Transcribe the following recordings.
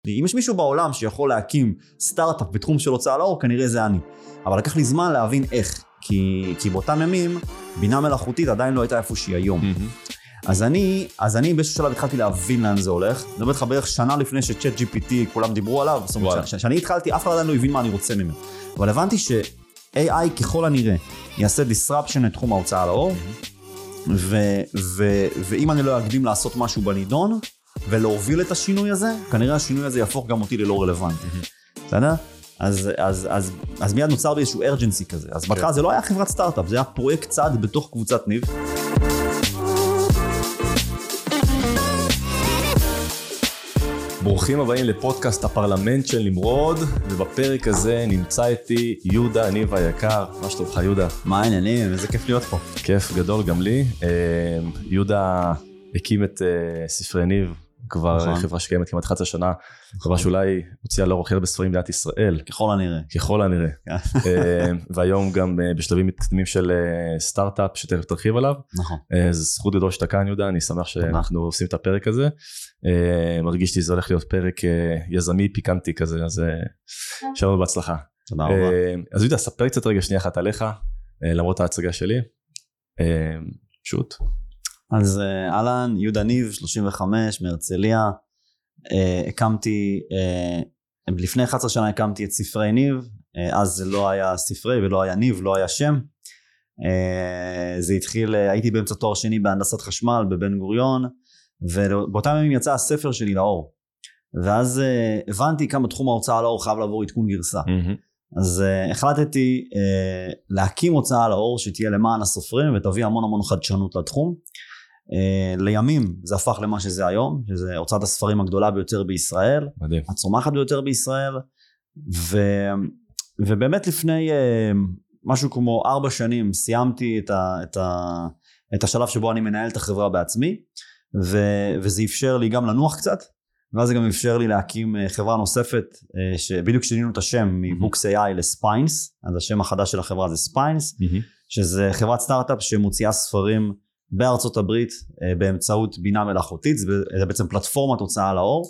אם יש מישהו בעולם שיכול להקים סטארט-אפ בתחום של הוצאה לאור, כנראה זה אני. אבל לקח לי זמן להבין איך, כי באותם ימים, בינה מלאכותית עדיין לא הייתה איפה שהיא היום. אז אני באיזשהו שלב התחלתי להבין לאן זה הולך. אני מדבר לך בערך שנה לפני שצ'אט GPT כולם דיברו עליו, זאת אומרת, שאני התחלתי, אף אחד עדיין לא הבין מה אני רוצה ממנו. אבל הבנתי ש-AI ככל הנראה יעשה disruption לתחום ההוצאה לאור, ואם אני לא אקדים לעשות משהו בנידון, ולהוביל את השינוי הזה, כנראה השינוי הזה יהפוך גם אותי ללא רלוונטי. בסדר? אז מיד נוצר באיזשהו urgency כזה. אז בהתחלה זה לא היה חברת סטארט-אפ, זה היה פרויקט צעד בתוך קבוצת ניב. ברוכים הבאים לפודקאסט הפרלמנט של נמרוד, ובפרק הזה נמצא איתי יהודה ניב היקר. מה שלומך יהודה? מה העניינים? איזה כיף להיות פה. כיף גדול גם לי. יהודה הקים את ספרי ניב, כבר חברה שקיימת כמעט 11 שנה, חברה שאולי הוציאה לאור הכי הרבה בספרים במדינת ישראל. ככל הנראה. ככל הנראה. והיום גם בשלבים מתקדמים של סטארט-אפ שתכף תרחיב עליו. נכון. זו זכות גדול שאתה כאן יהודה, אני שמח שאנחנו עושים את הפרק הזה. מרגיש לי שזה הולך להיות פרק יזמי פיקנטי כזה, אז שלום בהצלחה. תודה רבה. אז יהודה, ספר קצת רגע שנייה אחת עליך, למרות ההצגה שלי. פשוט. אז אלן, יהודה ניב, 35, מהרצליה. לפני 11 שנה הקמתי את ספרי ניב, אז זה לא היה ספרי ולא היה ניב, לא היה שם. זה התחיל, הייתי באמצע תואר שני בהנדסת חשמל בבן גוריון, ובאותם ימים יצא הספר שלי לאור. ואז הבנתי כמה תחום ההוצאה לאור חייב לעבור עדכון גרסה. אז החלטתי להקים הוצאה לאור שתהיה למען הסופרים ותביא המון המון חדשנות לתחום. לימים זה הפך למה שזה היום, שזה הוצאת הספרים הגדולה ביותר בישראל, מדהים. הצומחת ביותר בישראל, ובאמת לפני משהו כמו 4 שנים סיימתי את השלב שבו אני מנהל את החברה בעצמי, וזה אפשר לי גם לנוח קצת, ואז זה גם אפשר לי להקים חברה נוספת, שבדיוק שינינו את השם מבוקס AI לספיינס, אז השם החדש של החברה זה ספיינס, שזה חברת סטארט-אפ שמוציאה ספרים בארצות הברית באמצעות בינה מלאכותית, זה בעצם פלטפורמת הוצאה לאור.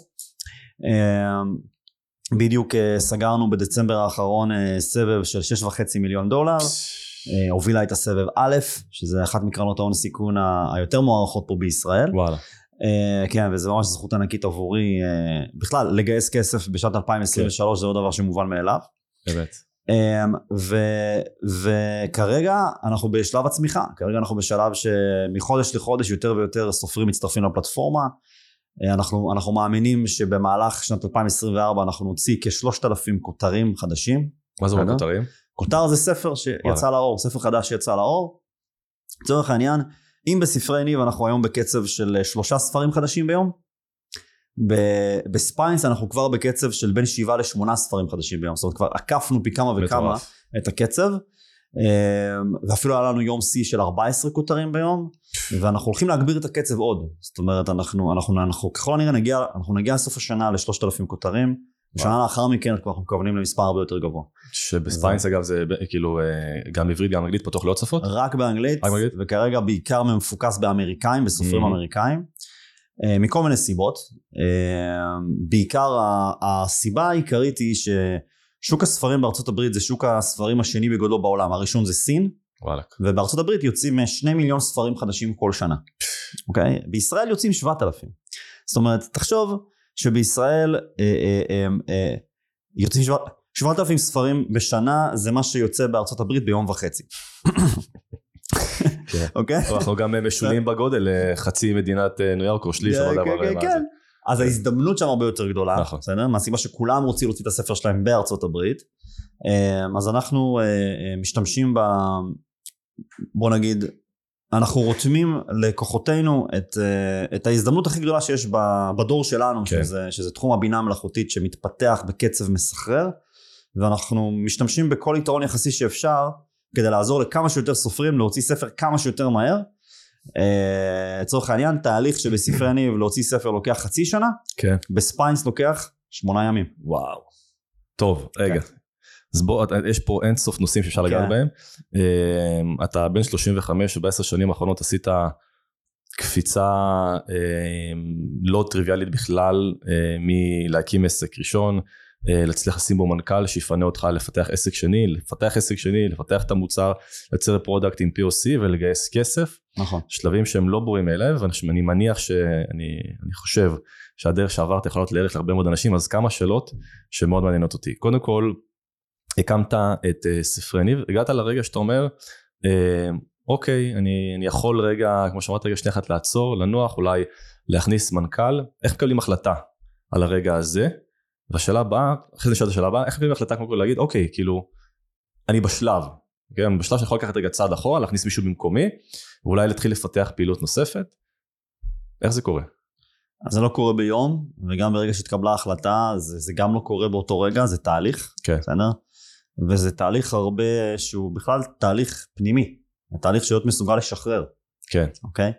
בדיוק סגרנו בדצמבר האחרון סבב של $6.5 מיליון, הובילה את הסבב א', שזה אחת מקרנות ההון סיכון היותר מוערכות פה בישראל. וואלה. כן, וזה ממש זכות ענקית עבורי, בכלל לגייס כסף בשנת 2023 זה לא דבר שמובן מאליו. באמת. וכרגע אנחנו בשלב הצמיחה, כרגע אנחנו בשלב שמחודש לחודש יותר ויותר סופרים מצטרפים לפלטפורמה, אנחנו מאמינים שבמהלך שנת 2024 אנחנו נוציא כ3,000 כותרים חדשים. מה זה אומר כותרים? כותר זה ספר שיצא לאור, ספר חדש שיצא לאור. לצורך העניין, אם בספרי ניב אנחנו היום בקצב של 3 ספרים חדשים ביום, בספיינס אנחנו כבר בקצב של בין 7 ל8 ספרים חדשים ביום, זאת אומרת כבר עקפנו פי כמה וכמה את הקצב, ואפילו היה לנו יום C של 14 כותרים ביום, ואנחנו הולכים להגביר את הקצב עוד, זאת אומרת אנחנו ככל הנראה נגיע לסוף השנה ל3,000 כותרים, ושנה לאחר מכן אנחנו מכוונים למספר הרבה יותר גבוה. שבספיינס אגב זה כאילו גם עברית גם אנגלית פתוח לעוד שפות? רק באנגלית, וכרגע בעיקר מפוקס באמריקאים, בסופרים אמריקאים, מכל מיני סיבות. בעיקר הסיבה העיקרית היא ששוק הספרים בארצות הברית זה שוק הספרים השני בגודלו בעולם, הראשון זה סין, ובארצות הברית יוצאים 2 מיליון ספרים חדשים כל שנה. אוקיי? בישראל יוצאים 7,000. זאת אומרת, תחשוב שבישראל יוצאים 7,000 ספרים בשנה, זה מה שיוצא בארצות הברית ביום וחצי. אוקיי? אנחנו גם משולים בגודל לחצי מדינת ניו יורק או שליש או דבר. כן. אז ההזדמנות שם הרבה יותר גדולה, מהסיבה שכולם רוצים להוציא את הספר שלהם בארצות הברית, אז אנחנו משתמשים בוא נגיד, אנחנו רותמים לכוחותינו את ההזדמנות הכי גדולה שיש בדור שלנו, שזה תחום הבינה המלאכותית שמתפתח בקצב מסחרר, ואנחנו משתמשים בכל יתרון יחסי שאפשר, כדי לעזור לכמה שיותר סופרים להוציא ספר כמה שיותר מהר. לצורך העניין, תהליך שבספרי ניב להוציא ספר לוקח חצי שנה, בספיינס לוקח 8 ימים. וואו. טוב, רגע. אז בוא, יש פה אין סוף נושאים שאפשר לגעת בהם. אתה בן 35 וב10 שנים האחרונות עשית קפיצה לא טריוויאלית בכלל, מלהקים עסק ראשון, להצליח לשים בו מנכ"ל שיפנה אותך לפתח עסק שני, לפתח את המוצר, לייצר פרודקט עם POC ולגייס כסף. נכון. שלבים שהם לא ברורים מאליו, ואני מניח שאני חושב שהדרך שעברת יכולה להיות לערך להרבה מאוד אנשים, אז כמה שאלות שמאוד מעניינות אותי. קודם כל, הקמת את ספרי ניב, הגעת לרגע שאתה אומר, אוקיי, אני יכול רגע, כמו שאמרת, רגע שנייה אחת לעצור, לנוח, אולי להכניס מנכ"ל, איך מקבלים החלטה על הרגע הזה? והשאלה הבאה, אחרי זה נשאלת השאלה הבאה, איך מקבלים החלטה כמו כל להגיד, אוקיי, כאילו, אני בשלב, כן? בשלב שאני יכול לקחת רגע צעד אחורה, להכניס מישהו במקומי, ואולי להתחיל לפתח פעילות נוספת. איך זה קורה? אז זה לא קורה ביום, וגם ברגע שהתקבלה החלטה, זה גם לא קורה באותו רגע, זה תהליך, כן. בסדר? וזה תהליך הרבה, שהוא בכלל תהליך פנימי, תהליך להיות מסוגל לשחרר. כן. אוקיי?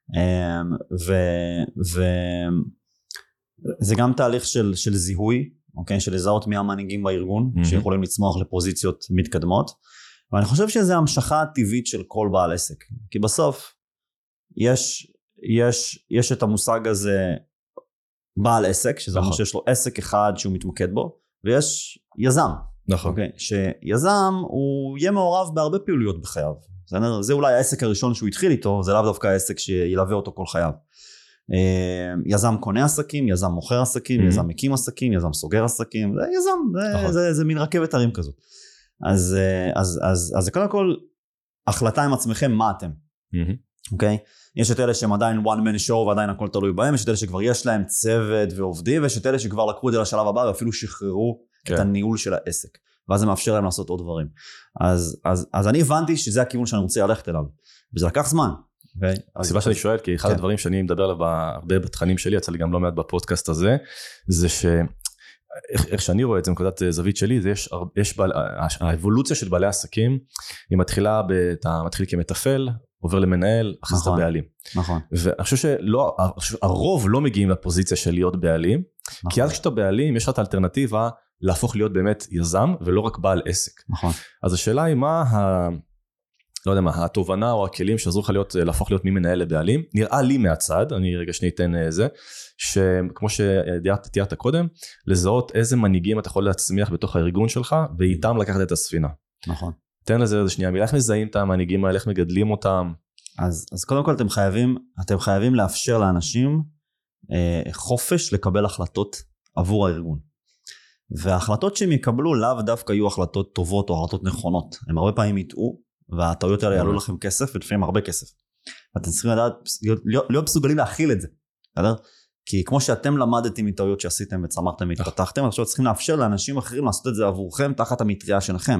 זה גם תהליך של זיהוי, אוקיי? של לזהות מי המנהיגים בארגון, שיכולים לצמוח לפוזיציות מתקדמות, ואני חושב שזה המשכה הטבעית של כל בעל עסק, כי בסוף יש את המושג הזה בעל עסק, שזה אומר שיש לו עסק אחד שהוא מתמקד בו, ויש יזם. נכון. אוקיי? שיזם הוא יהיה מעורב בהרבה פעילויות בחייו. זה אולי העסק הראשון שהוא התחיל איתו, זה לאו דווקא העסק שילווה אותו כל חייו. יזם קונה עסקים, יזם מוכר עסקים, יזם מקים עסקים, יזם סוגר עסקים, זה יזם, זה מין רכבת הרים כזאת. אז זה קודם כל החלטה עם עצמכם מה אתם. אוקיי? יש את אלה שהם עדיין one man show ועדיין הכל תלוי בהם, יש את אלה שכבר יש להם צוות ועובדים, ויש את אלה שכבר לקחו את זה לשלב הבא ואפילו שחררו את הניהול של העסק, ואז זה מאפשר להם לעשות עוד דברים. אז אני הבנתי שזה הכיוון שאני רוצה ללכת אליו, וזה לקח זמן. הסיבה שאני שואל, כי אחד הדברים שאני מדבר עליו הרבה בתכנים שלי, יצא לי גם לא מעט בפודקאסט הזה, זה איך שאני רואה את זה, נקודת זווית שלי, זה יש האבולוציה של בעלי עסקים, היא מתחילה, אתה מתחיל כמטפל, עובר למנהל, אחרי זה בעלים. נכון. ואני חושב שהרוב לא מגיעים לפוזיציה של להיות בעלים, כי אז כשאתה בעלים, יש לך את האלטרנטיבה להפוך להיות באמת יזם, ולא רק בעל עסק. נכון. אז השאלה היא מה לא יודע מה, התובנה או הכלים שעזרו לך להפוך להיות ממנהל לבעלים, נראה לי מהצד, אני רגע שניתן איזה, שכמו שתיארת קודם, לזהות איזה מנהיגים אתה יכול להצמיח בתוך הארגון שלך, ואיתם לקחת את הספינה. נכון. תן לזה איזה שנייה, איך מזהים את המנהיגים האלה, איך מגדלים אותם? אז קודם כל אתם חייבים לאפשר לאנשים חופש לקבל החלטות עבור הארגון. וההחלטות שהם יקבלו לאו דווקא יהיו החלטות טובות או החלטות נכונות. הם הרבה פעמים יטעו, והטעויות האלה יעלו לכם כסף, ולפעמים הרבה כסף. ואתם צריכים לדעת, להיות מסוגלים להכיל את זה. כי כמו שאתם למדתם מטעויות שעשיתם וצמחתם והתפתחתם, עכשיו צריכים לאפשר לאנשים אחרים לעשות את זה עבורכם תחת המטריה שלכם.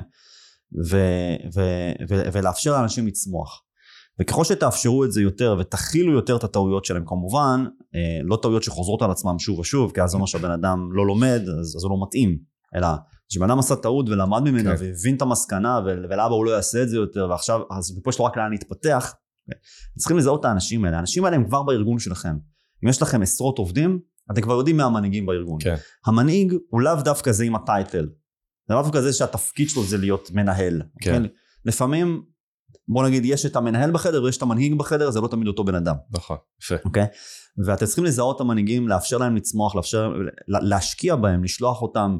ולאפשר לאנשים לצמוח. וככל שתאפשרו את זה יותר ותכילו יותר את הטעויות שלהם, כמובן, לא טעויות שחוזרות על עצמם שוב ושוב, כי אז זה אומר שהבן אדם לא לומד, אז הוא לא מתאים, אלא שבן אדם עשה טעות ולמד ממנה והבין את המסקנה, ולאבא הוא לא יעשה את זה יותר, ועכשיו, אז פה יש לו רק לאן להתפתח. צריכים לזהות את האנשים האלה. האנשים האלה הם כבר בארגון שלכם. אם יש לכם עשרות עובדים, אתם כבר יודעים מה המנהיגים בארגון. המנהיג הוא לאו דווקא זה עם הטייטל. זה לאו דווקא זה שהתפקיד שלו זה להיות מנהל. לפעמים, בוא נגיד, יש את המנהל בחדר ויש את המנהיג בחדר, זה לא תמיד אותו בן אדם. נכון, יפה. אוקיי? ואתם צריכים לזהות את המנהיגים, לאפשר להם לצמוח, להשקיע בהם, לשלוח אותם,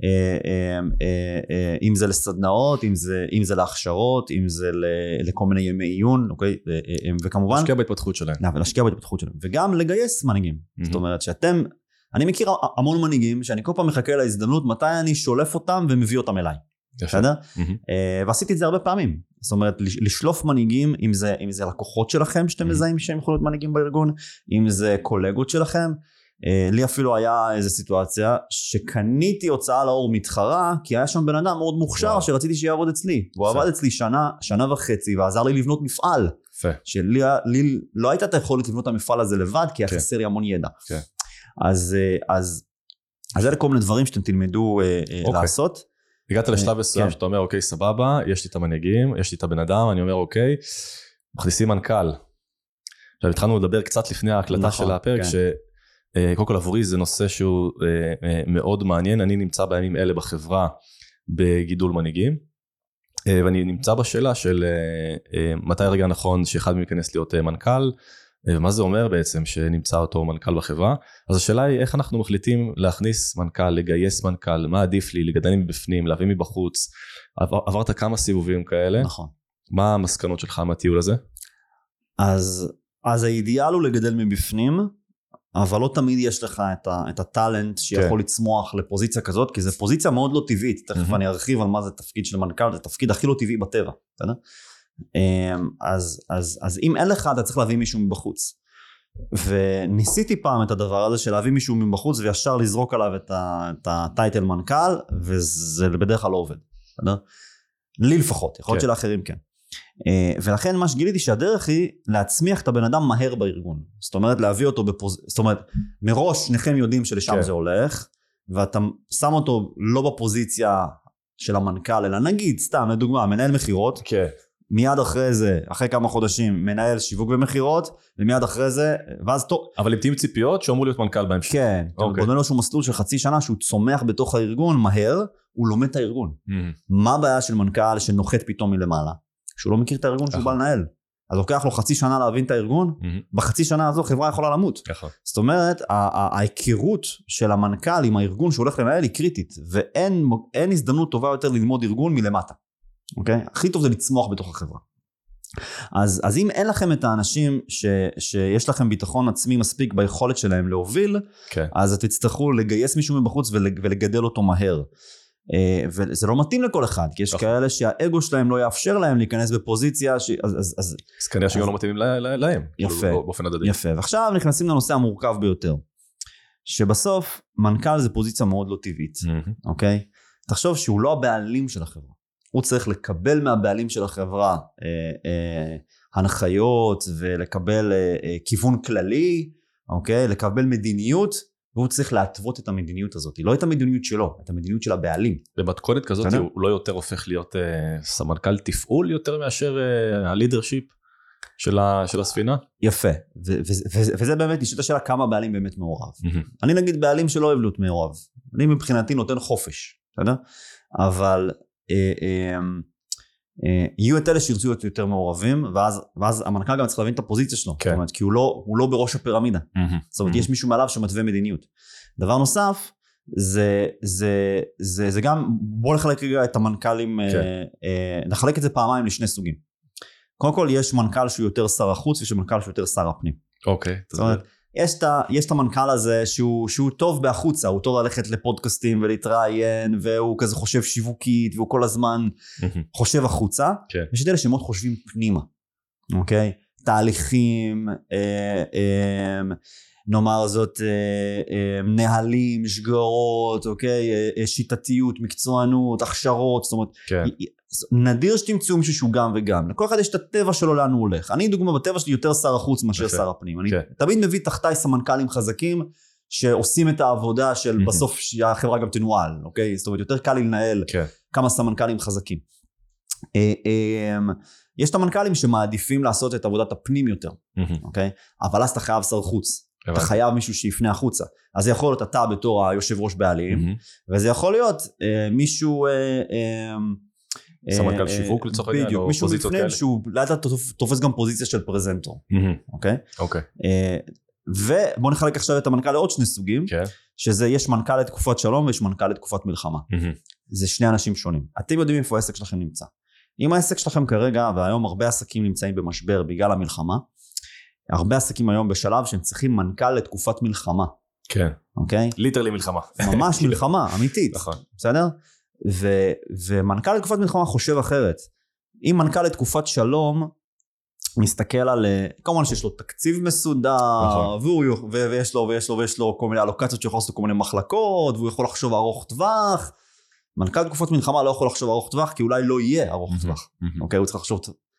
אם זה לסדנאות, אם זה להכשרות, אם זה לכל מיני ימי עיון, אוקיי? וכמובן... להשקיע בהתפתחות שלהם. להשקיע בהתפתחות שלהם. וגם לגייס מנהיגים. זאת אומרת שאתם... אני מכיר המון מנהיגים, שאני כל פעם מחכה להזדמנות, מתי אני שולף אותם ומביא אותם אליי. בסדר? ועשיתי את זה הרבה פעמים. זאת אומרת, לשלוף מנהיגים, אם זה לקוחות שלכם, שאתם מזהים שהם יכולים להיות מנהיגים בארגון, אם זה קולגות שלכם. לי אפילו היה איזו סיטואציה, שקניתי הוצאה לאור מתחרה, כי היה שם בן אדם מאוד מוכשר, שרציתי שיעבוד אצלי. והוא עבד אצלי שנה וחצי, ועזר לי לבנות מפעל. שלי לא הייתה את היכולת לבנות המפעל הזה לבד, כי היה חסר לי המון ידע. אז אלה כל מיני דברים שאתם תלמדו לעשות. הגעת לשלב מסוים שאתה אומר, אוקיי, סבבה, יש לי את המנהיגים, יש לי את הבן אדם, אני אומר, אוקיי, מכניסים מנכ"ל. עכשיו, התחלנו לדבר קצת לפני ההקלטה של הפרק, שקודם כל עבורי זה נושא שהוא מאוד מעניין, אני נמצא בימים אלה בחברה בגידול מנהיגים, ואני נמצא בשאלה של מתי הרגע הנכון שאחד מכנס להיות מנכ"ל, ומה זה אומר בעצם שנמצא אותו מנכ"ל בחברה? אז השאלה היא איך אנחנו מחליטים להכניס מנכ"ל, לגייס מנכ"ל, מה עדיף לי, לגדל מבפנים, להביא מבחוץ, עברת כמה סיבובים כאלה. נכון. מה המסקנות שלך מהטיול הזה? אז האידיאל הוא לגדל מבפנים, אבל לא תמיד יש לך את הטלנט שיכול לצמוח לפוזיציה כזאת, כי זו פוזיציה מאוד לא טבעית, תכף אני ארחיב על מה זה תפקיד של מנכ"ל, זה תפקיד הכי לא טבעי בטבע, בסדר? אז אם אין לך, אתה צריך להביא מישהו מבחוץ. וניסיתי פעם את הדבר הזה של להביא מישהו מבחוץ, וישר לזרוק עליו את הטייטל מנכ"ל, וזה בדרך כלל לא עובד, בסדר? לי לפחות, יכול להיות שלאחרים כן. ולכן מה שגיליתי שהדרך היא להצמיח את הבן אדם מהר בארגון. זאת אומרת להביא אותו זאת אומרת מראש שניכם יודעים שלשם זה הולך, ואתה שם אותו לא בפוזיציה של המנכ"ל, אלא נגיד סתם לדוגמה מנהל מחירות, מיד אחרי זה, אחרי כמה חודשים מנהל שיווק ומחירות, ומיד אחרי זה ואז טוב. אבל אם תהיו ציפיות שאמור להיות מנכ"ל בהמשך. כן, בונה לו שהוא מסלול של חצי שנה שהוא צומח בתוך הארגון מהר, הוא לומד את הארגון. מה הבעיה של מנכ"ל שנוחת פתאום מלמעלה? שהוא לא מכיר את הארגון שהוא בא לנהל. אז לוקח לו חצי שנה להבין את הארגון, בחצי שנה הזו חברה יכולה למות. זאת אומרת, ההיכרות של המנכ"ל עם הארגון שהוא הולך לנהל היא קריטית, ואין הזדמנות טובה יותר ללמוד ארגון מלמטה. אוקיי? הכי טוב זה לצמוח בתוך החברה. אז אם אין לכם את האנשים שיש לכם ביטחון עצמי מספיק ביכולת שלהם להוביל, אז תצטרכו לגייס מישהו מבחוץ ולגדל אותו מהר. וזה לא מתאים לכל אחד, כי יש כאלה שהאגו שלהם לא יאפשר להם להיכנס בפוזיציה, אז כנראה שגם לא מתאימים להם. יפה, ועכשיו נכנסים לנושא המורכב ביותר, שבסוף מנכ"ל זה פוזיציה מאוד לא טבעית, אוקיי? תחשוב שהוא לא הבעלים של החברה, הוא צריך לקבל מהבעלים של החברה הנחיות ולקבל כיוון כללי, אוקיי? לקבל מדיניות, והוא צריך להתוות את המדיניות הזאת, לא את המדיניות שלו, את המדיניות של הבעלים. במתכונת כזאת הוא לא יותר הופך להיות סמנכ"ל תפעול יותר מאשר הלידרשיפ של הספינה? יפה, וזה באמת נשאלת השאלה כמה בעלים באמת מעורב. אני נגיד בעלים שלא אוהב להיות מעורב, אני מבחינתי נותן חופש, אבל יהיו את אלה שירצו להיות יותר מעורבים, ואז המנכ"ל גם צריך להבין את הפוזיציה שלו, זאת אומרת, כי הוא לא בראש הפירמידה, זאת אומרת, יש מישהו מעליו שמתווה מדיניות. דבר נוסף, זה גם, בואו נחלק רגע את המנכ"לים, נחלק את זה פעמיים לשני סוגים. קודם כל, יש מנכ"ל שהוא יותר שר החוץ, ויש מנכ"ל שהוא יותר שר הפנים. אוקיי. זאת אומרת, יש את המנכ"ל הזה שהוא טוב בחוצה, הוא טוב ללכת לפודקאסטים ולהתראיין, והוא כזה חושב שיווקית, והוא כל הזמן חושב החוצה. יש את אלה שמאוד חושבים פנימה, אוקיי? תהליכים, נאמר זאת, נהלים, שגרות, אוקיי? שיטתיות, מקצוענות, הכשרות, זאת אומרת, נדיר שתמצאו מישהו שהוא גם וגם. לכל אחד יש את הטבע שלו לאן הוא הולך. אני דוגמה בטבע שלי יותר שר החוץ מאשר שר הפנים. אני תמיד מביא תחתיי סמנכ"לים חזקים שעושים את העבודה של בסוף שהחברה גם תנוהל, אוקיי? זאת אומרת, יותר קל לי לנהל כמה סמנכ"לים חזקים. יש את המנכ"לים שמעדיפים לעשות את עבודת הפנים יותר, אוקיי? אבל אז אתה חייב שר חוץ. אתה חייב מישהו שיפנה החוצה. אז זה יכול להיות אתה בתור היושב ראש בעלים, וזה יכול להיות מישהו סמנכ"ל שיווק לצורך העניין, בדיוק, מישהו לפני שהוא לאט לאט תופס גם פוזיציה של פרזנטור, אוקיי? ובוא נחלק עכשיו את המנכ"ל לעוד שני סוגים, שזה יש מנכ"ל לתקופת שלום ויש מנכ"ל לתקופת מלחמה. זה שני אנשים שונים. אתם יודעים איפה העסק שלכם נמצא. אם העסק שלכם כרגע, והיום הרבה עסקים נמצאים במשבר בגלל המלחמה, הרבה עסקים היום בשלב שהם צריכים מנכ"ל לתקופת מלחמה. כן. אוקיי? ליטרלי מלחמה. ממש מלחמה, אמיתית. נכון. בסדר? ומנכ"ל לתקופת מלחמה חושב אחרת. אם מנכ"ל לתקופת שלום מסתכל על, כמובן שיש לו תקציב מסודר, ויש לו כל מיני אלוקציות שיכול לעשות כל מיני מחלקות, והוא יכול לחשוב ארוך טווח. מנכ"ל לתקופת מלחמה לא יכול לחשוב ארוך טווח, כי אולי לא יהיה ארוך טווח. אוקיי? הוא צריך לחשוב,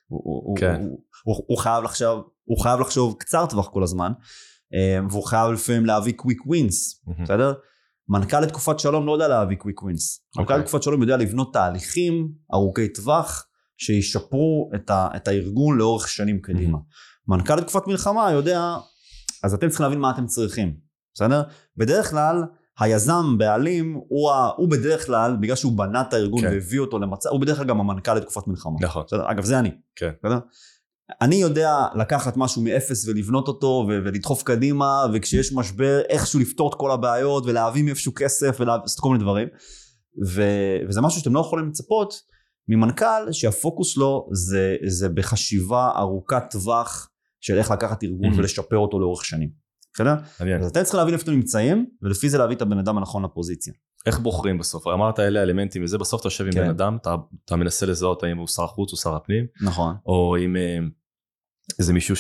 הוא חייב לחשוב קצר טווח כל הזמן, והוא חייב לפעמים להביא quick wins, בסדר? מנכ"ל לתקופת שלום לא יודע להביא quick wins. מנכ"ל לתקופת שלום יודע לבנות תהליכים ארוכי טווח, שישפרו את הארגון לאורך שנים קדימה. מנכ"ל לתקופת מלחמה יודע, אז אתם צריכים להבין מה אתם צריכים, בסדר? בדרך כלל, היזם, בעלים, הוא בדרך כלל, בגלל שהוא בנה את הארגון והביא אותו למצב, הוא בדרך כלל גם המנכ"ל לתקופת מלחמה. נכון. אגב, זה אני. כן. בסדר? אני יודע לקחת משהו מאפס ולבנות אותו ולדחוף קדימה, וכשיש משבר איכשהו לפתור את כל הבעיות ולהביא מאיפשהו כסף ולעשות כל מיני דברים, וזה משהו שאתם לא יכולים לצפות ממנכ"ל שהפוקוס לו זה בחשיבה ארוכת טווח של איך לקחת ארגון ולשפר אותו לאורך שנים. בסדר? אז אתם צריכים להבין איפה אתם נמצאים, ולפי זה להביא את הבן אדם הנכון לפוזיציה. איך בוחרים בסוף? אמרת אלה האלמנטים, וזה בסוף אתה יושב עם בן אדם, אתה מנסה לזהות האם הוא שר החוץ או שר הפנים. נכון. או אם איזה מישהו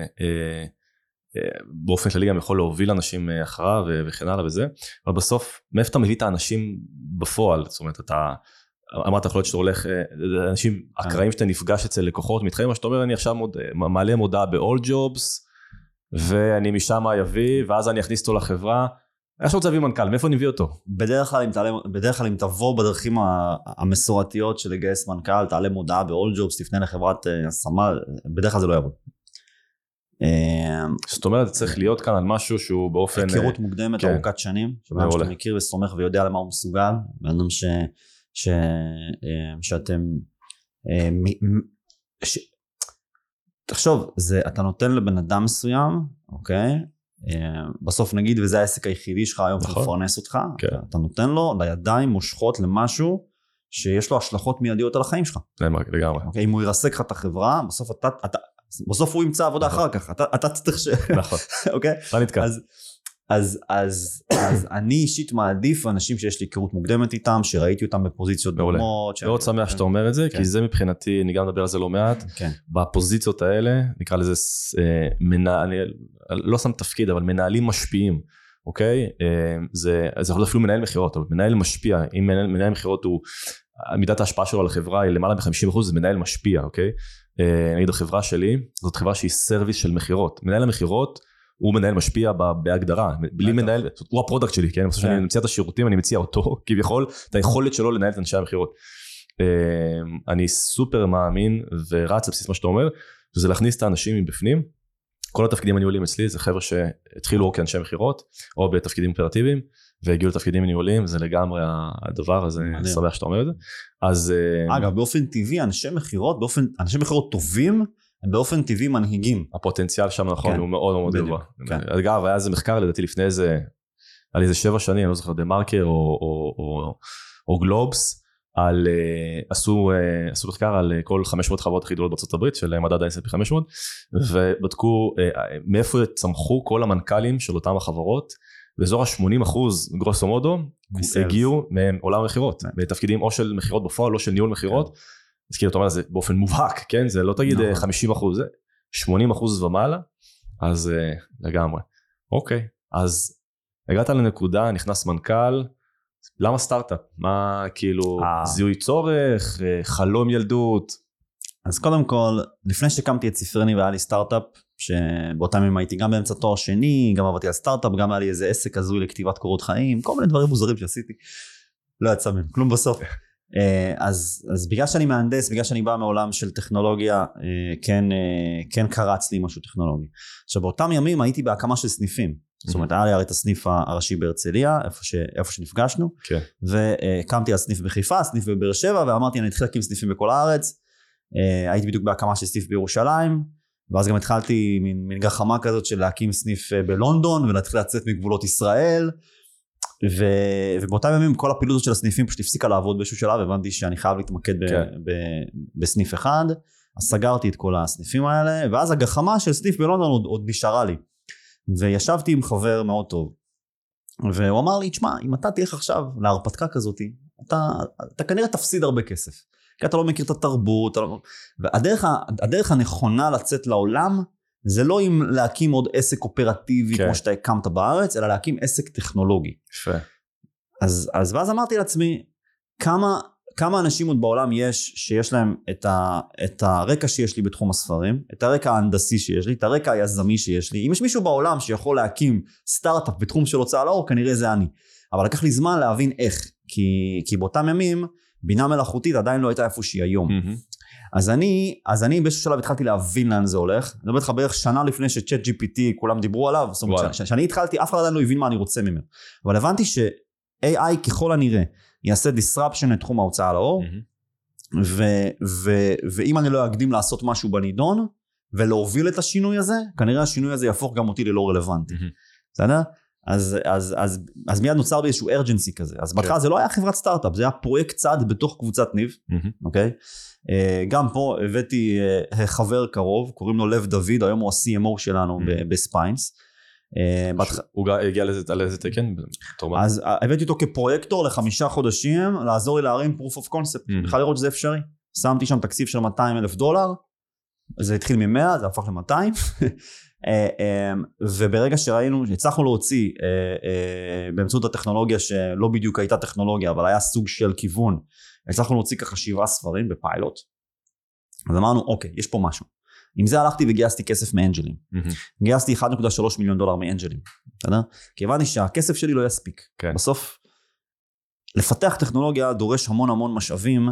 שבאופן כללי גם יכול להוביל אנשים אחריו וכן הלאה וזה, אבל בסוף, מאיפה אתה מביא את האנשים בפועל? זאת אומרת, אתה אמרת יכול להיות שאתה הולך, אנשים אקראיים שאתה נפגש אצל לקוחות, מתחילים מה שאתה אומר, אני עכשיו מעלה מודעה ב-all jobs, ואני משם יביא, ואז אני אכניס אותו לחברה, איך שרוצה להביא מנכ"ל, מאיפה אני מביא אותו? בדרך כלל אם תבוא בדרכים המסורתיות של לגייס מנכ"ל, תעלה מודעה ב-all jobs, תפנה לחברת השמה, בדרך כלל זה לא יעבוד. זאת אומרת, צריך להיות כאן על משהו שהוא באופן... היכרות מוקדמת, ארוכת שנים, שבאמת שאתה מכיר וסומך ויודע למה הוא מסוגל, באדם שאתם... תחשוב, אתה נותן לבן אדם מסוים, אוקיי? בסוף נגיד, וזה העסק היחידי שלך היום, שמפרנס אותך, אתה נותן לו לידיים מושכות למשהו, שיש לו השלכות מיידיות על החיים שלך. לגמרי. אם הוא ירסק לך את החברה, בסוף הוא ימצא עבודה אחר כך, אתה צריך נכון. אוקיי? אתה נתקע. אז אני אישית מעדיף אנשים שיש לי היכרות מוקדמת איתם, שראיתי אותם בפוזיציות דומות. מאוד שמח שאתה אומר את זה, כי זה מבחינתי, אני גם מדבר על זה לא מעט, בפוזיציות האלה, נקרא לזה, אני לא שם תפקיד, אבל מנהלים משפיעים, אוקיי? זה יכול להיות אפילו מנהל מחירות, אבל מנהל משפיע, אם מנהל מחירות הוא, מידת ההשפעה שלו על החברה היא למעלה מ-50%, זה מנהל משפיע, אוקיי? נגיד החברה שלי, זאת חברה שהיא סרוויס של מחירות. מנהל המחירות, הוא מנהל משפיע בהגדרה, בלי מנהל, הוא הפרודקט שלי, כן? בסוף שאני מציע את השירותים, אני מציע אותו, כביכול, את היכולת שלו לנהל את אנשי המחירות. אני סופר מאמין, ורץ לבסיס מה שאתה אומר, וזה להכניס את האנשים מבפנים, כל התפקידים הניהולים אצלי, זה חבר'ה שהתחילו או כאנשי מחירות, או בתפקידים אופרטיביים, והגיעו לתפקידים ניהולים, זה לגמרי הדבר הזה, אני שמח שאתה אומר את זה. אז... אגב, באופן טבעי, אנשי מחירות טובים, הם באופן טבעי מנהיגים. הפוטנציאל שם נכון, הוא מאוד מאוד גבוה. אגב, היה איזה מחקר, לדעתי לפני איזה, על איזה 7 שנים, אני לא זוכר, דה מרקר או גלובס, עשו מחקר על כל 500 חברות הכי גדולות בארצות הברית, של מדד ה-S&P 500, ובדקו מאיפה צמחו כל המנכ"לים של אותם החברות, באזור ה-80% גרוסו מודו, הגיעו מעולם המחירות, בתפקידים או של מחירות בפועל, או של ניהול מחירות, אז כאילו אתה אומר, זה באופן מובהק, כן? זה לא תגיד 50%, זה 80% ומעלה, אז לגמרי. אוקיי, אז הגעת לנקודה, נכנס מנכ"ל, למה סטארט-אפ? מה כאילו זיהוי צורך, חלום ילדות? אז קודם כל, לפני שקמתי את ספרני והיה לי סטארט-אפ, שבאותם ימים הייתי גם באמצע תואר שני, גם עבדתי על סטארט-אפ, גם היה לי איזה עסק הזוי לכתיבת קורות חיים, כל מיני דברים מוזרים שעשיתי, לא יצא מהם, כלום בסוף. אז בגלל שאני מהנדס, בגלל שאני בא מעולם של טכנולוגיה, כן קרץ לי משהו טכנולוגי. עכשיו באותם ימים הייתי בהקמה של סניפים, זאת אומרת היה לי הרי את הסניף הראשי בהרצליה, איפה שנפגשנו, והקמתי על סניף בחיפה, סניף בבאר שבע, ואמרתי אני אתחיל להקים סניפים בכל הארץ, הייתי בדיוק בהקמה של סניף בירושלים, ואז גם התחלתי מין גחמה כזאת של להקים סניף בלונדון, ולהתחיל לצאת מגבולות ישראל, ובאותם ימים כל הפעילות של הסניפים פשוט הפסיקה לעבוד באיזשהו שלב, הבנתי שאני חייב להתמקד בסניף אחד, אז סגרתי את כל הסניפים האלה, ואז הגחמה של סניף בלונדון עוד נשארה לי, וישבתי עם חבר מאוד טוב, והוא אמר לי, תשמע, אם אתה תלך עכשיו להרפתקה כזאת, אתה כנראה תפסיד הרבה כסף, כי אתה לא מכיר את התרבות, והדרך הנכונה לצאת לעולם, זה לא אם להקים עוד עסק אופרטיבי כמו שאתה הקמת בארץ, אלא להקים עסק טכנולוגי. יפה. אז ואז אמרתי לעצמי, כמה אנשים עוד בעולם יש, שיש להם את הרקע שיש לי בתחום הספרים, את הרקע ההנדסי שיש לי, את הרקע היזמי שיש לי, אם יש מישהו בעולם שיכול להקים סטארט-אפ בתחום של הוצאה לאור, כנראה זה אני. אבל לקח לי זמן להבין איך, כי באותם ימים, בינה מלאכותית עדיין לא הייתה איפה שהיא היום. אז אני באיזשהו שלב התחלתי להבין לאן זה הולך, אני מדבר לך בערך שנה לפני שצ'אט GPT כולם דיברו עליו, זאת אומרת שאני התחלתי, אף אחד עדיין לא הבין מה אני רוצה ממנו, אבל הבנתי ש-AI ככל הנראה יעשה disruption לתחום ההוצאה לאור, ואם אני לא אקדים לעשות משהו בנידון, ולהוביל את השינוי הזה, כנראה השינוי הזה יהפוך גם אותי ללא רלוונטי. בסדר? אז מיד נוצר באיזשהו urgency כזה. אז בהתחלה זה לא היה חברת סטארט-אפ, זה היה פרויקט צעד בתוך קבוצת ניב, אוקיי? גם פה הבאתי חבר קרוב, קוראים לו לב דוד, היום הוא ה-CMO שלנו בספיינס. הוא הגיע לאיזה תקן? אז הבאתי אותו כפרויקטור ל5 חודשים, לעזור לי להרים proof of concept, בכלל לראות שזה אפשרי. שמתי שם תקציב של $200,000, זה התחיל מ-100, זה הפך ל-200, וברגע שראינו, הצלחנו להוציא באמצעות הטכנולוגיה שלא בדיוק הייתה טכנולוגיה, אבל היה סוג של כיוון, הצלחנו להוציא ככה 7 ספרים בפיילוט, אז אמרנו, אוקיי, יש פה משהו. עם זה הלכתי וגייסתי כסף מאנג'לים. גייסתי $1.3 מיליון מאנג'לים. כי הבנתי שהכסף שלי לא יספיק. בסוף, לפתח טכנולוגיה דורש המון משאבים,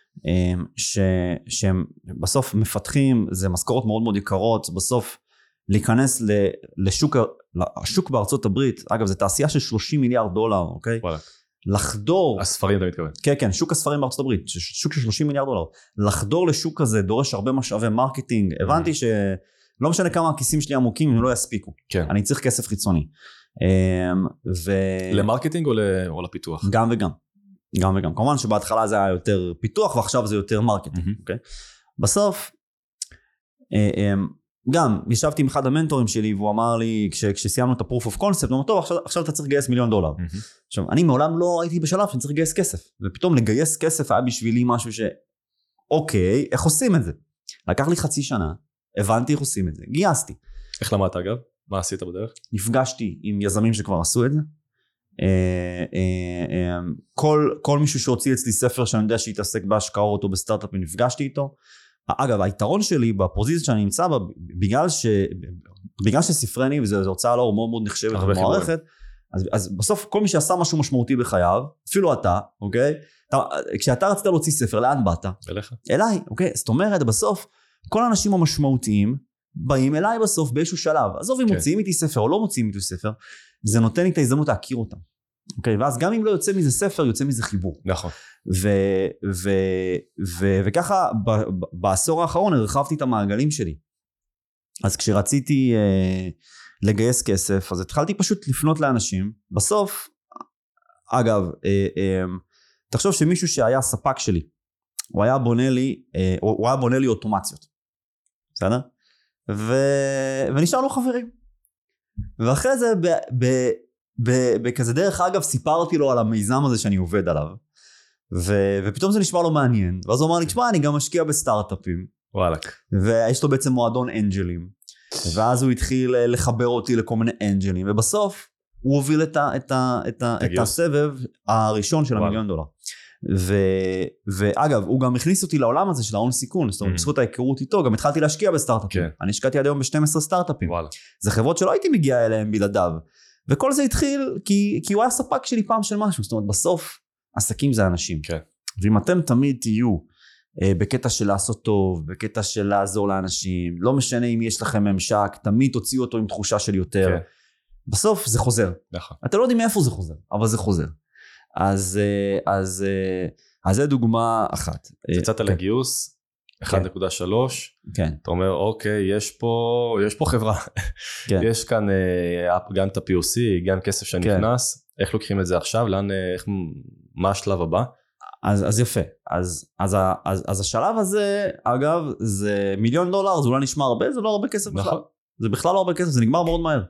שהם בסוף מפתחים, זה משכורות מאוד מאוד יקרות, בסוף להיכנס לשוק בארצות הברית, אגב, זה תעשייה של $30 מיליארד, אוקיי? לחדור... הספרים אתה מתכוון. כן, שוק הספרים בארצות הברית, שוק של $30 מיליארד. לחדור לשוק הזה דורש הרבה משאבי מרקטינג, הבנתי שלא משנה כמה הכיסים שלי עמוקים, הם לא יספיקו. אני צריך כסף חיצוני. למרקטינג או לפיתוח? גם וגם. גם וגם. כמובן שבהתחלה זה היה יותר פיתוח, ועכשיו זה יותר מרקטינג. בסוף, גם ישבתי עם אחד המנטורים שלי, והוא אמר לי, כשסיימנו את ה-proof of concept, הוא אמר, טוב, עכשיו אתה צריך לגייס $1 מיליון. עכשיו, אני מעולם לא הייתי בשלב שאני צריך לגייס כסף, ופתאום לגייס כסף היה בשבילי משהו אוקיי, איך עושים את זה? לקח לי חצי שנה, הבנתי איך עושים את זה, גייסתי. איך למדת אגב? מה עשית בדרך? נפגשתי עם יזמים שכבר עשו את זה, כל מישהו שהוציא אצלי ספר שאני יודע שהתעסק בהשקעות או בסטארט-אפים, נפגשתי איתו. אגב, היתרון שלי בפוזיציה שאני נמצא בה, בגלל שספרי ניב זו הוצאה לאור מאוד מאוד נחשבת ומוערכת, אז בסוף כל מי שעשה משהו משמעותי בחייו, אפילו אתה, אוקיי? כשאתה רצית להוציא ספר, לאן באת? אליך. אליי, אוקיי? זאת אומרת, בסוף, כל האנשים המשמעותיים באים אליי בסוף באיזשהו שלב. עזוב אם מוציאים איתי ספר או לא מוציאים איתי ספר, זה נותן לי את ההזדמנות להכיר אותם. אוקיי? ואז גם אם לא יוצא מזה ספר, יוצא מזה חיבור. נכון. וככה בעשור האחרון הרחבתי את המעגלים שלי. אז כשרציתי לגייס כסף, אז התחלתי פשוט לפנות לאנשים. בסוף, אגב, תחשוב שמישהו שהיה ספק שלי, הוא היה בונה לי אוטומציות. בסדר? ונשארנו חברים. ואחרי זה בכזה דרך אגב סיפרתי לו על המיזם הזה שאני עובד עליו. ופתאום זה נשמע לו מעניין. ואז הוא אמר לי, תשמע, אני גם משקיע בסטארט-אפים. וואלק. ויש לו בעצם מועדון אנג'לים. ואז הוא התחיל לחבר אותי לכל מיני אנג'לים. ובסוף הוא הוביל את הסבב הראשון של $1 מיליון. ואגב, הוא גם הכניס אותי לעולם הזה של ההון סיכון. זאת אומרת, בזכות ההיכרות איתו, גם התחלתי להשקיע בסטארט-אפים. אני השקעתי עד היום ב-12 סטארט-אפים. זה חברות שלא הייתי מגיע אליהם בלעדיו. וכל זה התחיל כי הוא היה ספק שלי פעם של משהו. זאת אומרת, בסוף עסקים זה אנשים. ואם אתם תמיד תהיו בקטע של לעשות טוב, בקטע של לעזור לאנשים, לא משנה אם יש לכם ממשק, תמיד תוציאו אותו עם תחושה של יותר. בסוף זה חוזר. אתם לא יודעים מאיפה זה חוזר, אבל זה חוזר. אז זה דוגמה אחת. יצאת לגיוס, 1.3, אתה אומר, אוקיי, יש פה חברה. יש כאן גם את ה-POC, גם כסף שנכנס, איך לוקחים את זה עכשיו, מה השלב הבא? אז יפה, אז השלב הזה, אגב, זה $1 מיליון, זה אולי נשמע הרבה, זה לא הרבה כסף בכלל. זה בכלל לא הרבה כסף, זה נגמר מאוד מהר.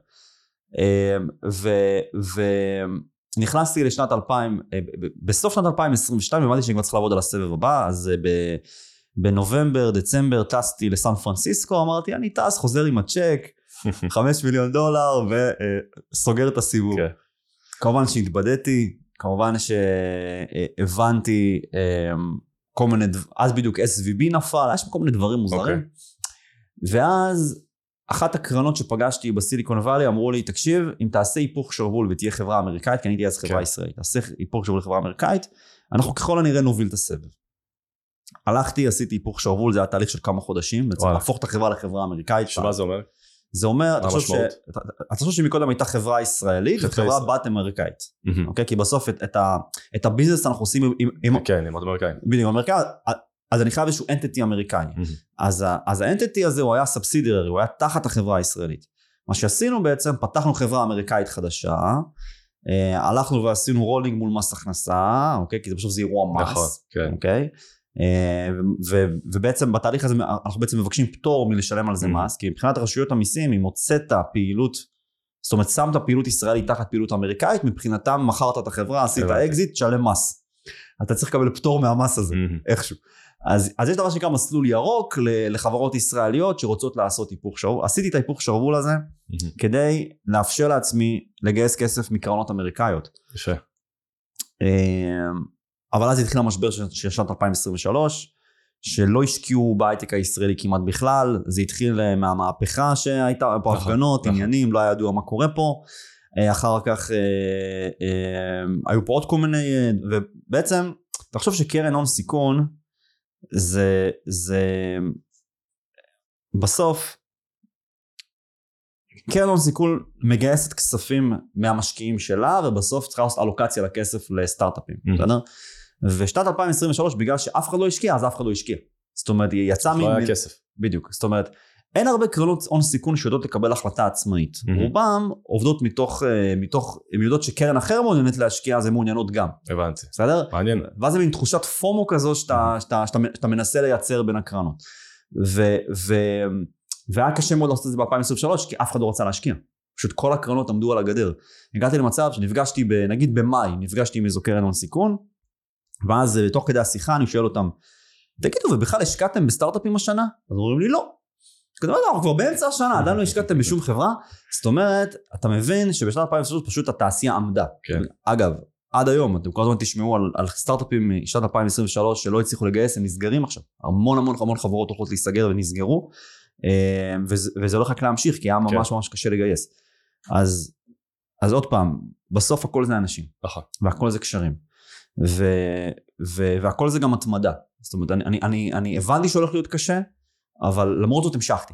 ונכנסתי לשנת 2000, בסוף שנת 2022, הבנתי שאני כבר צריך לעבוד על הסבב הבא, אז בנובמבר, דצמבר, טסתי לסן פרנסיסקו, אמרתי, אני טס, חוזר עם הצ'ק, $5 מיליון, וסוגר את הסיבוב. כמובן שהתבדיתי, כמובן שהבנתי כל מיני, אז בדיוק SVB נפל, יש כל מיני דברים מוזרים. ואז אחת הקרנות שפגשתי בסיליקון ואלי אמרו לי, תקשיב, אם תעשה היפוך שרוול ותהיה חברה אמריקאית, כי אני הייתי אז חברה ישראלית, תעשה היפוך שרוול לחברה אמריקאית, אנחנו ככל הנראה נוביל את הסבב. הלכתי, עשיתי היפוך שרוול, זה היה תהליך של כמה חודשים, בעצם להפוך את החברה לחברה אמריקאית. שמה זה אומר? זה אומר, אתה חושב שמקודם הייתה חברה ישראלית וחברה בת אמריקאית. אוקיי? כי בסוף את הביזנס אנחנו עושים עם... כן, עם עוד אמריקאים. בדיוק, אמריקאים. אז אני חייב איזשהו אנטיטי אמריקאי. אז האנטיטי הזה הוא היה סאבסידיארי, הוא היה תחת החברה הישראלית. מה שעשינו בעצם, פתחנו חברה אמריקאית חדשה, הלכנו ועשינו רולינג מול מס הכנסה, אוקיי? כי זה פשוט זה אירוע מס, נכון, כן. אוקיי? ובעצם בתהליך הזה אנחנו בעצם מבקשים פטור מלשלם על זה מס, כי מבחינת רשויות המיסים, אם הוצאת פעילות, זאת אומרת, שמת פעילות ישראלית תחת פעילות אמריקאית, מבחינתם מכרת את החברה, עשית אקזיט, תשלם מס. אתה צריך לקבל פטור מהמס הזה, איכשהו. אז יש דבר שנקרא מסלול ירוק לחברות ישראליות שרוצות לעשות היפוך שרוול. עשיתי את ההיפוך שרוול הזה כדי לאפשר לעצמי לגייס כסף מקרנות אמריקאיות. יפה. אבל אז התחיל המשבר של שנת 2023, שלא השקיעו בהייטק הישראלי כמעט בכלל, זה התחיל מהמהפכה שהייתה פה הפגנות, עניינים, לא היה ידוע מה קורה פה, אחר כך היו פה עוד כל מיני, ובעצם תחשוב שקרן הון סיכון, זה בסוף קרן הון סיכון מגייסת כספים מהמשקיעים שלה, ובסוף צריכה לעשות אלוקציה לכסף לסטארט-אפים, בסדר? ושנת 2023 בגלל שאף אחד לא השקיע, אז אף אחד לא השקיע. זאת אומרת, היא יצאה לא היה כסף. בדיוק, זאת אומרת, אין הרבה קרנות הון סיכון שיודעות לקבל החלטה עצמאית. רובם עובדות הן יודעות שקרן אחר מעוניינת להשקיע, אז הן מעוניינות גם. הבנתי. בסדר? מעניין. ואז זה מין תחושת פומו כזו שאתה מנסה לייצר בין הקרנות. והיה קשה מאוד לעשות את זה ב-2023, כי אף אחד לא רצה להשקיע. פשוט כל הקרנות עמדו על הגדר. הגעתי למצב שנפגשתי, נגיד במאי, נפגשתי עם איזו קרן הון סיכון, ואז תוך כדי השיחה אני שואל אותם, תגידו, ובכלל השקעתם בסטארט-אפים השנה? אז אומרים לי, לא. אנחנו כבר באמצע השנה, עדיין לא השקעתם בשום חברה. זאת אומרת, אתה מבין שבשנת 2023 פשוט התעשייה עמדה. אגב, עד היום, אתם כל הזמן תשמעו על סטארט-אפים משנת 2023 שלא הצליחו לגייס, הם נסגרים עכשיו. המון חברות הולכות להיסגר ונסגרו, וזה הולך רק להמשיך, כי היה ממש קשה לגייס. אז עוד פעם, בסוף הכל זה אנשים. והכל זה קשרים. והכל זה גם התמדה. זאת אומרת, אני הבנתי שהולך להיות קשה, אבל למרות זאת המשכתי.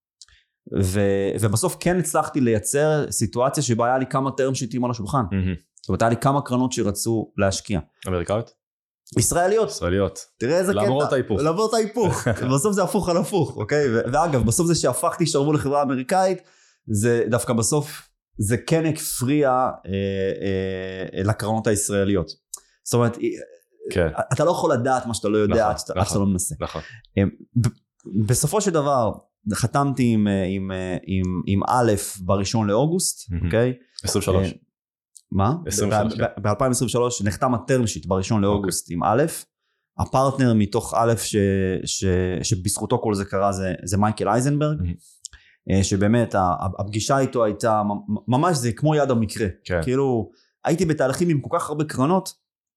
ובסוף כן הצלחתי לייצר סיטואציה שבה היה לי כמה טרם שיטים על השולחן. זאת אומרת, היה לי כמה קרנות שרצו להשקיע. אמריקאיות? ישראליות. תראה איזה קטע. למרות ההיפוך. בסוף זה הפוך על הפוך, אוקיי? ואגב, בסוף זה שהפכתי שרוול לחברה אמריקאית, זה דווקא בסוף, זה כן הפריע לקרנות הישראליות. זאת אומרת, אתה לא יכול לדעת מה שאתה לא יודע, עד שאתה לא מנסה. בסופו של דבר, חתמתי עם א' בראשון לאוגוסט, אוקיי? 23. מה? ב-2023 נחתם הטרם שיט בראשון לאוגוסט עם א', הפרטנר מתוך א' שבזכותו כל זה קרה זה מייקל אייזנברג, שבאמת הפגישה איתו הייתה ממש זה כמו יד המקרה, כאילו הייתי בתהליכים עם כל כך הרבה קרנות,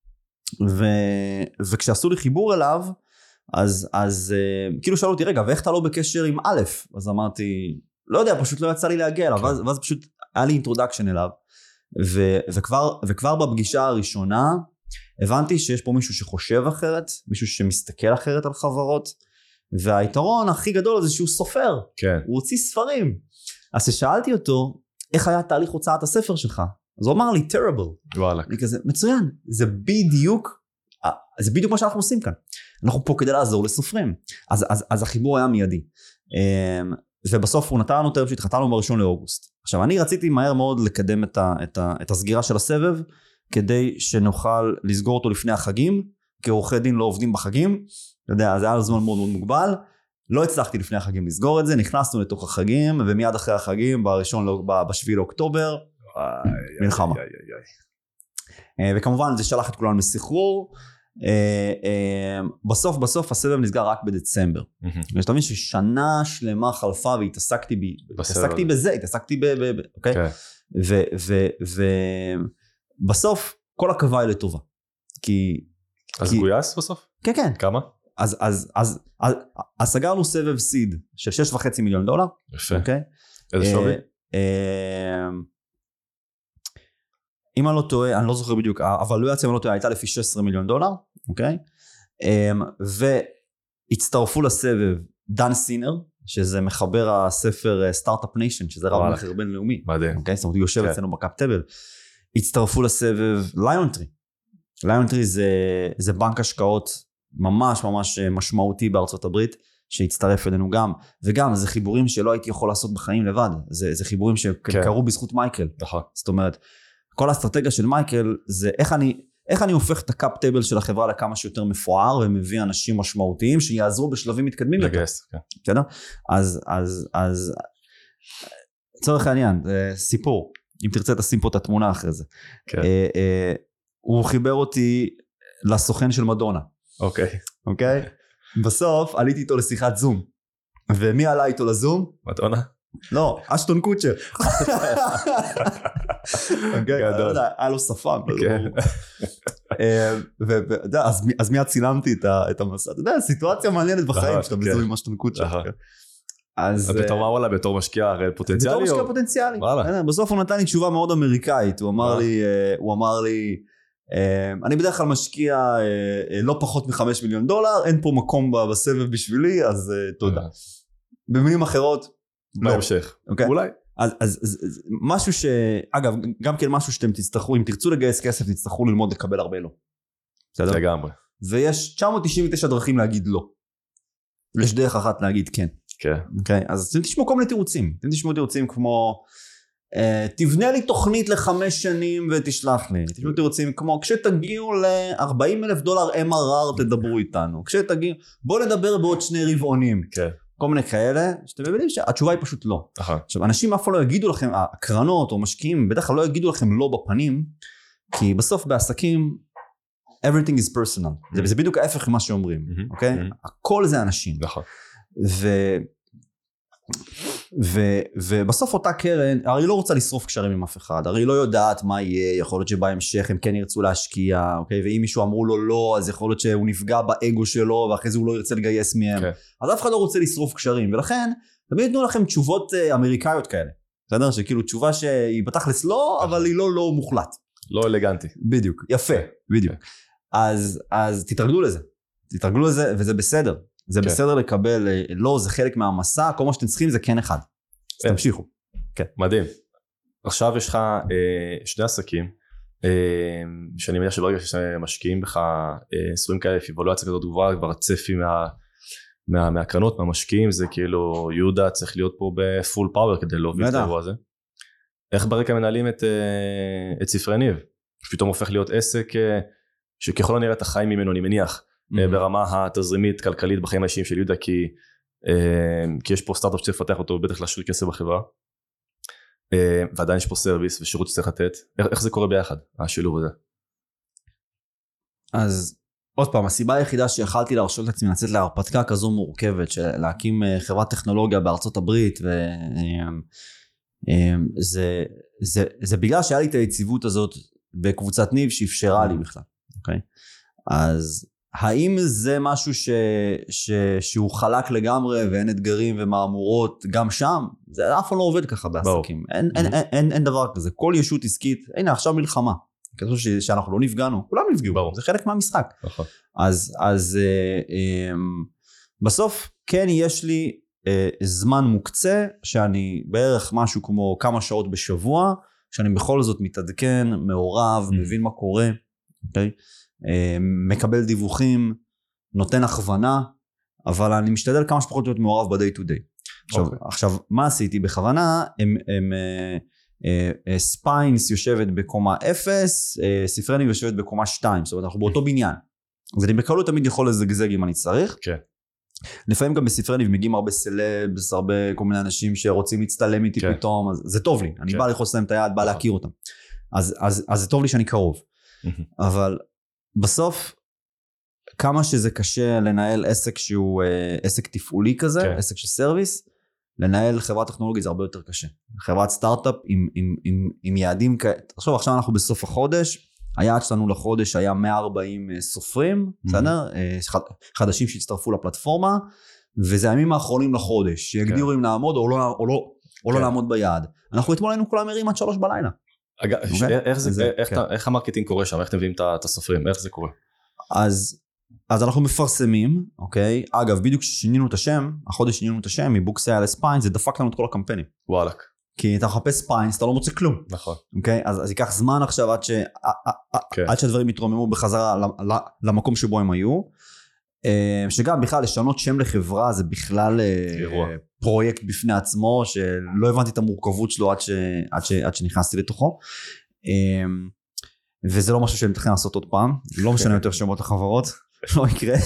וכשעשו לי חיבור אליו, אז כאילו שאלו אותי, רגע, ואיך אתה לא בקשר עם א'? אז אמרתי, לא יודע, פשוט לא יצא לי להגיע אליו, ואז פשוט היה לי אינטרודקשן אליו, וכבר בפגישה הראשונה, הבנתי שיש פה מישהו שחושב אחרת, מישהו שמסתכל אחרת על חברות, והיתרון הכי גדול זה שהוא סופר, הוא הוציא ספרים. אז ששאלתי אותו, איך היה תהליך הוצאת הספר שלך? אז הוא אמר לי, terrible. אני כזה, מצוין, זה בדיוק מה שאנחנו עושים כאן. אנחנו פה כדי לעזור לסופרים. אז החיבור היה מיידי. ובסוף הוא נתן לנו טרם שיט, חתמנו בראשון לאוגוסט. עכשיו, אני רציתי מהר מאוד לקדם את הסגירה של הסבב, כדי שנוכל לסגור אותו לפני החגים, כי עורכי דין לא עובדים בחגים. אתה יודע, זה היה זמן מאוד מאוד מוגבל. לא הצלחתי לפני החגים לסגור את זה, נכנסנו לתוך החגים, ומיד אחרי החגים, בשביל לאוקטובר, מלחמה. וכמובן זה שלח את כולנו מסחרור. בסוף הסבב נסגר רק בדצמבר. יש תמיד ששנה שלמה חלפה והתעסקתי בזה, אוקיי? ובסוף כל הקווה היא לטובה. אז גויס בסוף? כן. כמה? אז סגרנו סבב סיד של $6.5 מיליון. יפה. איזה שווי? אם אני לא טועה, אני לא זוכר בדיוק, הוולואציה, אם אני לא טועה, הייתה לפי $16 מיליון, אוקיי? והצטרפו לסבב דן סינר, שזה מחבר הספר סטארט-אפ ניישן, שזה רב מחר בינלאומי. מדהים. אוקיי? זאת אומרת, הוא יושב אצלנו בקאפ-טבל. הצטרפו לסבב ליונטרי. ליונטרי זה בנק השקעות ממש ממש משמעותי בארצות הברית, שהצטרף אלינו גם, וגם זה חיבורים שלא הייתי יכול לעשות בחיים לבד, זה חיבורים שקרו בזכות מייקל. זאת אומרת, כל האסטרטגיה של מייקל זה איך אני הופך את הקאפ טייבל של החברה לכמה שיותר מפואר, ומביא אנשים משמעותיים שיעזרו בשלבים מתקדמים יותר. בסדר? אז צורך העניין, זה סיפור, אם תרצה תשים פה את התמונה אחרי זה. הוא חיבר אותי לסוכן של מדונה. אוקיי? בסוף עליתי איתו לשיחת זום. ומי עלה איתו לזום? מדונה? לא, אשטון קוצ'ר. היה לו שפם. אז מיד צילמתי את המסע. אתה יודע, סיטואציה מעניינת בחיים שאתה בזום עם אשטון קוצ'ר. אז בתור מה וואלה, בתור משקיע פוטנציאלי? בתור משקיע פוטנציאלי. בסוף הוא נתן לי תשובה מאוד אמריקאית. הוא אמר לי, אני בדרך כלל משקיע לא פחות $5 מיליון, אין פה מקום בסבב בשבילי, אז תודה. במילים אחרות, בהמשך. אולי. אז משהו אגב, גם כן משהו שאתם תצטרכו, אם תרצו לגייס כסף, תצטרכו ללמוד לקבל הרבה לא. בסדר? לגמרי. ויש 999 דרכים להגיד לא. יש דרך אחת להגיד כן. כן. אז אתם תשמעו כל מיני תירוצים. אתם תשמעו תירוצים כמו, תבנה לי תוכנית ל5 שנים ותשלח לי. תשמעו תירוצים כמו, כשתגיעו $40,000 MRR תדברו איתנו. כשתגיעו, בוא נדבר בעוד 2 רבעונים. כן. כל מיני כאלה, שאתם מבינים שהתשובה היא פשוט לא. עכשיו, אנשים אף לא יגידו לכם, הקרנות או משקיעים, בדרך כלל לא יגידו לכם לא בפנים, כי בסוף בעסקים, everything is personal. זה בדיוק ההפך ממה שאומרים, אוקיי? הכל זה אנשים. ובסוף אותה קרן, הרי היא לא רוצה לשרוף קשרים עם אף אחד, הרי היא לא יודעת מה יהיה, יכול להיות שבהמשך הם כן ירצו להשקיע, אוקיי? ואם מישהו אמרו לו לא, אז יכול להיות שהוא נפגע באגו שלו, ואחרי זה הוא לא ירצה לגייס מהם. אז אף אחד לא רוצה לשרוף קשרים, ולכן, תמיד יתנו לכם תשובות אמריקאיות כאלה. בסדר? שכאילו תשובה שהיא בתכלס לא, אבל היא לא מוחלט. לא אלגנטי. בדיוק, יפה, בדיוק. אז תתרגלו לזה, וזה בסדר. זה בסדר לקבל, לא, זה חלק מהמסע, כל מה שאתם צריכים זה כן אחד. אז תמשיכו. מדהים. עכשיו יש לך 2 עסקים, שאני מניח שברגע שמשקיעים בך סכומים כאלה, איבולואציה כזאת גבוהה, כבר הצפי מהקרנות, מהמשקיעים, זה כאילו יהודה צריך להיות פה בפול פאוור כדי להוביל את האירוע הזה. איך ברקע מנהלים את ספרי ניב? פתאום הופך להיות עסק שככל הנראה אתה חי ממנו, אני מניח, ברמה התזרימית, כלכלית בחיים האישיים של יהודה, כי יש פה סטארט-אפ שצריך לפתח אותו, בטח להשאיר כסף בחברה, ועדיין יש פה סרוויס ושירות שצריך לתת. איך זה קורה ביחד, השילוב הזה? אז עוד פעם, הסיבה היחידה שיכלתי להרשות לעצמי לצאת להרפתקה כזו מורכבת, של להקים חברת טכנולוגיה בארצות הברית, זה בגלל שהיה לי את היציבות הזאת בקבוצת ניב שאפשרה לי בכלל, אוקיי? אז האם זה משהו שהוא חלק לגמרי ואין אתגרים ומאמורות גם שם? זה אף פעם לא עובד ככה בעסקים. אין דבר כזה. כל ישות עסקית, הנה עכשיו מלחמה. כזו שאנחנו לא נפגענו, כולם נפגעו. זה חלק מהמשחק. אז בסוף כן יש לי זמן מוקצה, שאני בערך משהו כמו כמה שעות בשבוע, שאני בכל זאת מתעדכן, מעורב, מבין מה קורה. אוקיי? מקבל דיווחים, נותן הכוונה, אבל אני משתדל כמה שפחות להיות מעורב ב-day to day. עכשיו, מה עשיתי בכוונה? ספיינס יושבת בקומה 0, ספרי ניב יושבת בקומה 2, זאת אומרת, אנחנו באותו בניין. אז אני בקלות תמיד יכול לזגזג אם אני צריך. כן. לפעמים גם בספרי ניב מגיעים הרבה סלבס, הרבה כל מיני אנשים שרוצים להצטלם איתי פתאום, אז זה טוב לי, אני בא לחוץ להם את היד, בא להכיר אותם. אז זה טוב לי שאני קרוב. אבל בסוף, כמה שזה קשה לנהל עסק שהוא עסק תפעולי כזה, עסק של סרוויס, לנהל חברת טכנולוגית זה הרבה יותר קשה. חברת סטארט-אפ עם יעדים כאלה. עכשיו אנחנו בסוף החודש, היעד שלנו לחודש היה 140 סופרים, בסדר? חדשים שהצטרפו לפלטפורמה, וזה הימים האחרונים לחודש, שיגדירו אם נעמוד או לא נעמוד ביעד. אנחנו אתמול היינו כולם ערים עד 3 בלילה. איך המרקטינג קורה שם? איך אתם מביאים את הסופרים? איך זה קורה? אז אנחנו מפרסמים, אוקיי? אגב, בדיוק ששינינו את השם, החודש שינינו את השם, מבוקסיה לספיינס, זה דפק לנו את כל הקמפיינים. וואלק. כי אתה מחפש ספיינס, אתה לא מוצא כלום. נכון. אוקיי? אז ייקח זמן עכשיו עד שהדברים יתרוממו בחזרה למקום שבו הם היו. שגם בכלל לשנות שם לחברה זה בכלל פרויקט בפני עצמו, שלא הבנתי את המורכבות שלו עד שנכנסתי לתוכו, וזה לא משהו שאני מתכנן לעשות עוד פעם, לא משנה יותר שמות לחברות, לא יקרה.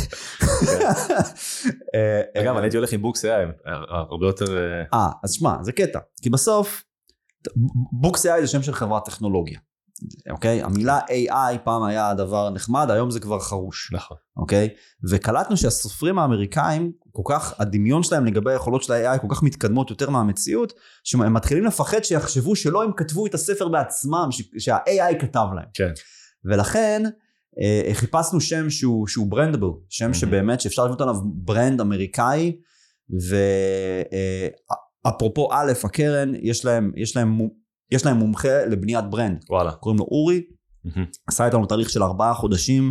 אגב, אני הייתי הולך עם בוקס AI, הרבה יותר... אז שמע, זה קטע, כי בסוף, בוקס AI זה שם של חברת טכנולוגיה, אוקיי? המילה AI פעם היה דבר נחמד, היום זה כבר חרוש. נכון. אוקיי? וקלטנו שהסופרים האמריקאים, כל כך, הדמיון שלהם לגבי היכולות של ה-AI כל כך מתקדמות יותר מהמציאות, שהם מתחילים לפחד שיחשבו שלא הם כתבו את הספר בעצמם, שה-AI כתב להם. כן. ולכן, חיפשנו שם שהוא ברנדבל, שם שבאמת שאפשר לבנות עליו ברנד אמריקאי, ואפרופו א', הקרן, יש להם מומחה לבניית ברנד. וואלה. קוראים לו אורי, עשה איתנו תהליך של 4 חודשים,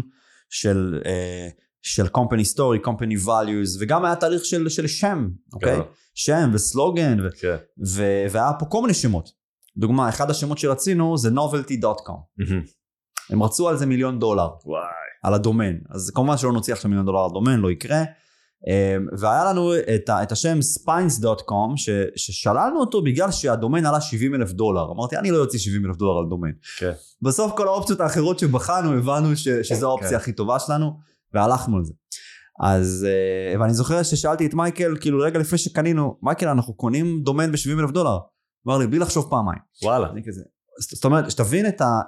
של company story, company values, וגם היה תהליך של שם, אוקיי? שם וסלוגן, והיה פה כל מיני שמות. דוגמה, אחד השמות שרצינו זה novelty.com. הם רצו על זה $1,000,000. על הדומיין. אז כמובן שלא נוציא עכשיו $1,000,000 על הדומיין, לא יקרה. והיה לנו את השם spines.com, ששללנו אותו בגלל שהדומיין עלה $70,000. אמרתי, אני לא יוציא $70,000 על דומיין. בסוף כל האופציות האחרות שבחנו, הבנו שזו האופציה הכי טובה שלנו, והלכנו על זה. אז, ואני זוכר ששאלתי את מייקל, כאילו רגע לפני שקנינו, מייקל, אנחנו קונים דומיין $70,000. אמר לי, בלי לחשוב פעמיים. וואלה. זאת אומרת, שתבין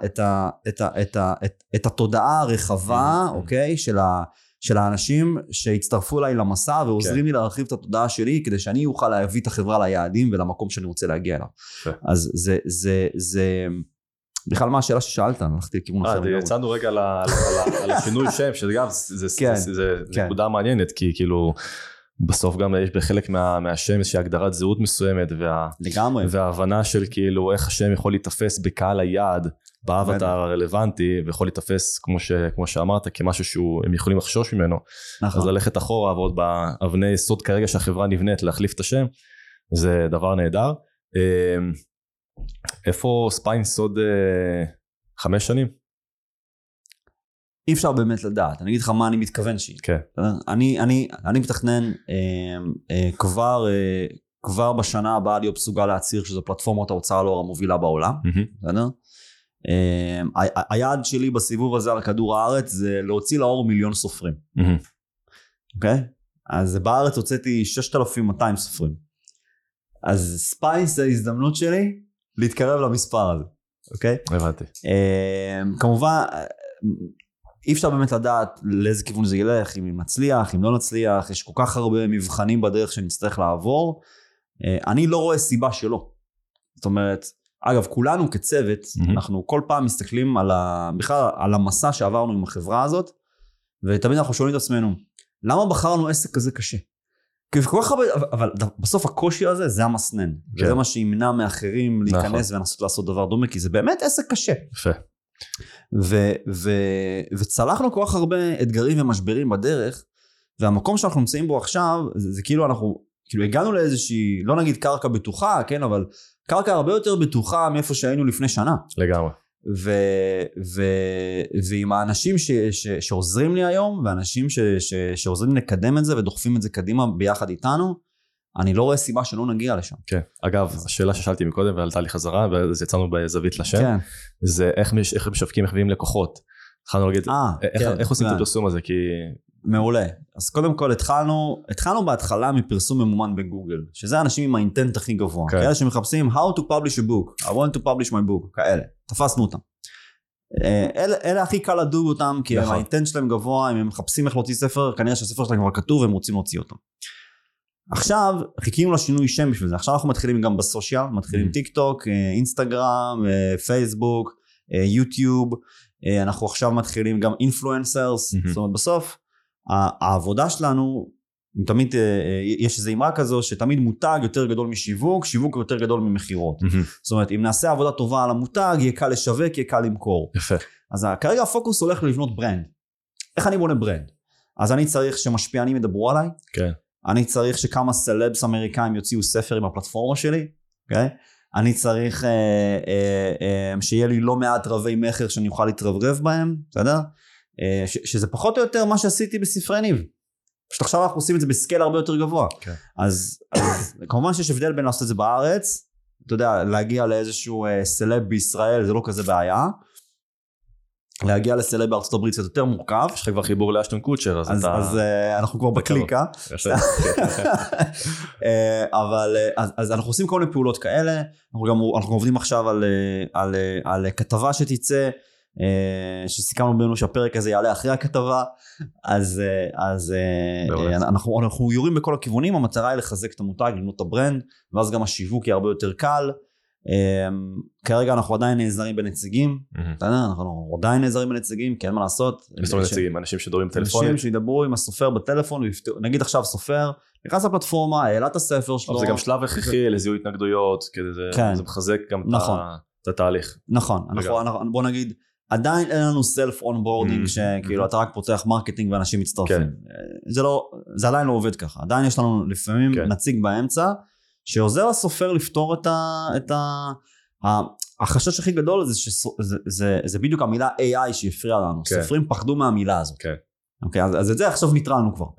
את התודעה הרחבה, אוקיי, של האנשים שהצטרפו אליי למסע, ועוזרים לי להרחיב את התודעה שלי, כדי שאני אוכל להביא את החברה ליעדים, ולמקום שאני רוצה להגיע אליו. אז זה בכלל מה השאלה ששאלת, הלכתי לכיוון אחר. יצאנו רגע על השינוי שם, שגם זה נקודה מעניינת, כי כאילו, בסוף גם יש בחלק מהשם איזושהי הגדרת זהות מסוימת, וההבנה של כאילו איך השם יכול להתאפס בקהל היעד, באבטר הרלוונטי, ויכול להתאפס כמו שאמרת, כמשהו שהם יכולים לחשוש ממנו. אז ללכת אחורה, ועוד באבני יסוד כרגע שהחברה נבנית להחליף את השם, זה דבר נהדר. איפה ספיינס עוד 5 שנים? אי אפשר באמת לדעת, אני אגיד לך מה אני מתכוון שהיא. אני מתכנן כבר בשנה הבאה להיות מסוגל להצהיר שזו פלטפורמת ההוצאה לאור המובילה בעולם. היעד שלי בסיבוב הזה על כדור הארץ זה להוציא לאור 1,000,000 סופרים. אוקיי? אז בארץ הוצאתי 6,200 סופרים. אז ספיינס זה ההזדמנות שלי להתקרב למספר הזה. אוקיי? הבנתי. כמובן, אי אפשר באמת לדעת לאיזה כיוון זה ילך, אם נצליח, אם לא נצליח, יש כל כך הרבה מבחנים בדרך שנצטרך לעבור. אני לא רואה סיבה שלא. זאת אומרת, אגב, כולנו כצוות, אנחנו כל פעם מסתכלים בכלל על המסע שעברנו עם החברה הזאת, ותמיד אנחנו שואלים את עצמנו, למה בחרנו עסק כזה קשה? כי כל כך הרבה, אבל בסוף הקושי הזה זה המסנן. זה מה שימנע מאחרים להיכנס ולנסות לעשות דבר דומה, כי זה באמת עסק קשה. יפה. וצלחנו כל כך הרבה אתגרים ומשברים בדרך, והמקום שאנחנו נמצאים בו עכשיו, זה כאילו אנחנו, כאילו הגענו לאיזושהי, לא נגיד קרקע בטוחה, כן, אבל קרקע הרבה יותר בטוחה מאיפה שהיינו לפני שנה. לגמרי. ועם האנשים שעוזרים לי היום, ואנשים שעוזרים לקדם את זה ודוחפים את זה קדימה ביחד איתנו, אני לא רואה סיבה שלא נגיע לשם. כן, אגב, השאלה ששאלתי מקודם ועלתה לי חזרה, ואז יצאנו בזווית לשם, זה איך משווקים, איך מביאים לקוחות. התחלנו להגיד, איך עושים את הפרסום הזה, כי... מעולה. אז קודם כל התחלנו בהתחלה מפרסום ממומן בגוגל, שזה אנשים עם האינטנט הכי גבוה. כאלה שמחפשים how to publish a book, I want to publish my book, כאלה. תפסנו אותם. אלה הכי קל לדוג אותם, כי האינטנט שלהם גבוה, אם הם מחפשים איך להוציא ספר, כנראה שהספר שלהם כבר כתוב, והם רוצים להוציא אותם. עכשיו חיכינו לשינוי שם בשביל זה, עכשיו אנחנו מתחילים גם בסושיאל, מתחילים טיק טוק, אינסטגרם, פייסבוק, יוטיוב, אנחנו עכשיו מתחילים גם אינפלואנסרס, זאת אומרת בסוף העבודה שלנו, תמיד יש איזו אמרה כזו שתמיד מותג יותר גדול משיווק, שיווק יותר גדול ממחירות, זאת אומרת אם נעשה עבודה טובה על המותג, יהיה קל לשווק, יהיה קל למכור. יפה. אז כרגע הפוקוס הולך לבנות ברנד. איך אני בונה ברנד? אז אני צריך שמשפיענים ידברו עליי, כן. אני צריך שכמה סלבס אמריקאים יוציאו ספר עם הפלטפורמה שלי, okay? אני צריך שיהיה לי לא מעט רבי מחר שאני אוכל להתרברב בהם, בסדר? שזה פחות או יותר מה שעשיתי בספרי ניב, פשוט עכשיו אנחנו עושים את זה בסקייל הרבה יותר גבוה. אז כמובן שיש הבדל בין לעשות את זה בארץ, אתה יודע, להגיע לאיזשהו סלב בישראל, זה לא כזה בעיה. להגיע לסלב בארצות הברית זה יותר מורכב. יש לך כבר חיבור לאשטון קוצ'ר, אז אנחנו כבר בקליקה. אז אנחנו עושים כל מיני פעולות כאלה, אנחנו עובדים עכשיו על כתבה שתצא, שסיכמנו בינינו שהפרק הזה יעלה אחרי הכתבה, אז אנחנו יורים בכל הכיוונים, המטרה היא לחזק את המותג, לבנות את הברנד, ואז גם השיווק יהיה הרבה יותר קל. כרגע אנחנו עדיין נעזרים בנציגים, אנחנו עדיין נעזרים בנציגים, כי אין מה לעשות. אנשים שדוברים בטלפונים. אנשים שידברו עם הסופר בטלפון, נגיד עכשיו סופר, נכנס לפלטפורמה, העלה את הספר שלו. זה גם שלב הכרחי לזיהוי התנגדויות, זה מחזק גם את התהליך. נכון, בוא נגיד, עדיין אין לנו סלף אונבורדינג, שכאילו אתה רק פותח מרקטינג ואנשים מצטרפים. זה עדיין לא עובד ככה, עדיין יש לנו לפעמים נציג באמצע, שעוזר לסופר לפתור את החשש הכי גדול הזה, שזה בדיוק המילה AI שהפריעה לנו. סופרים פחדו מהמילה הזאת. אז את זה עכשיו נטרלנו כבר.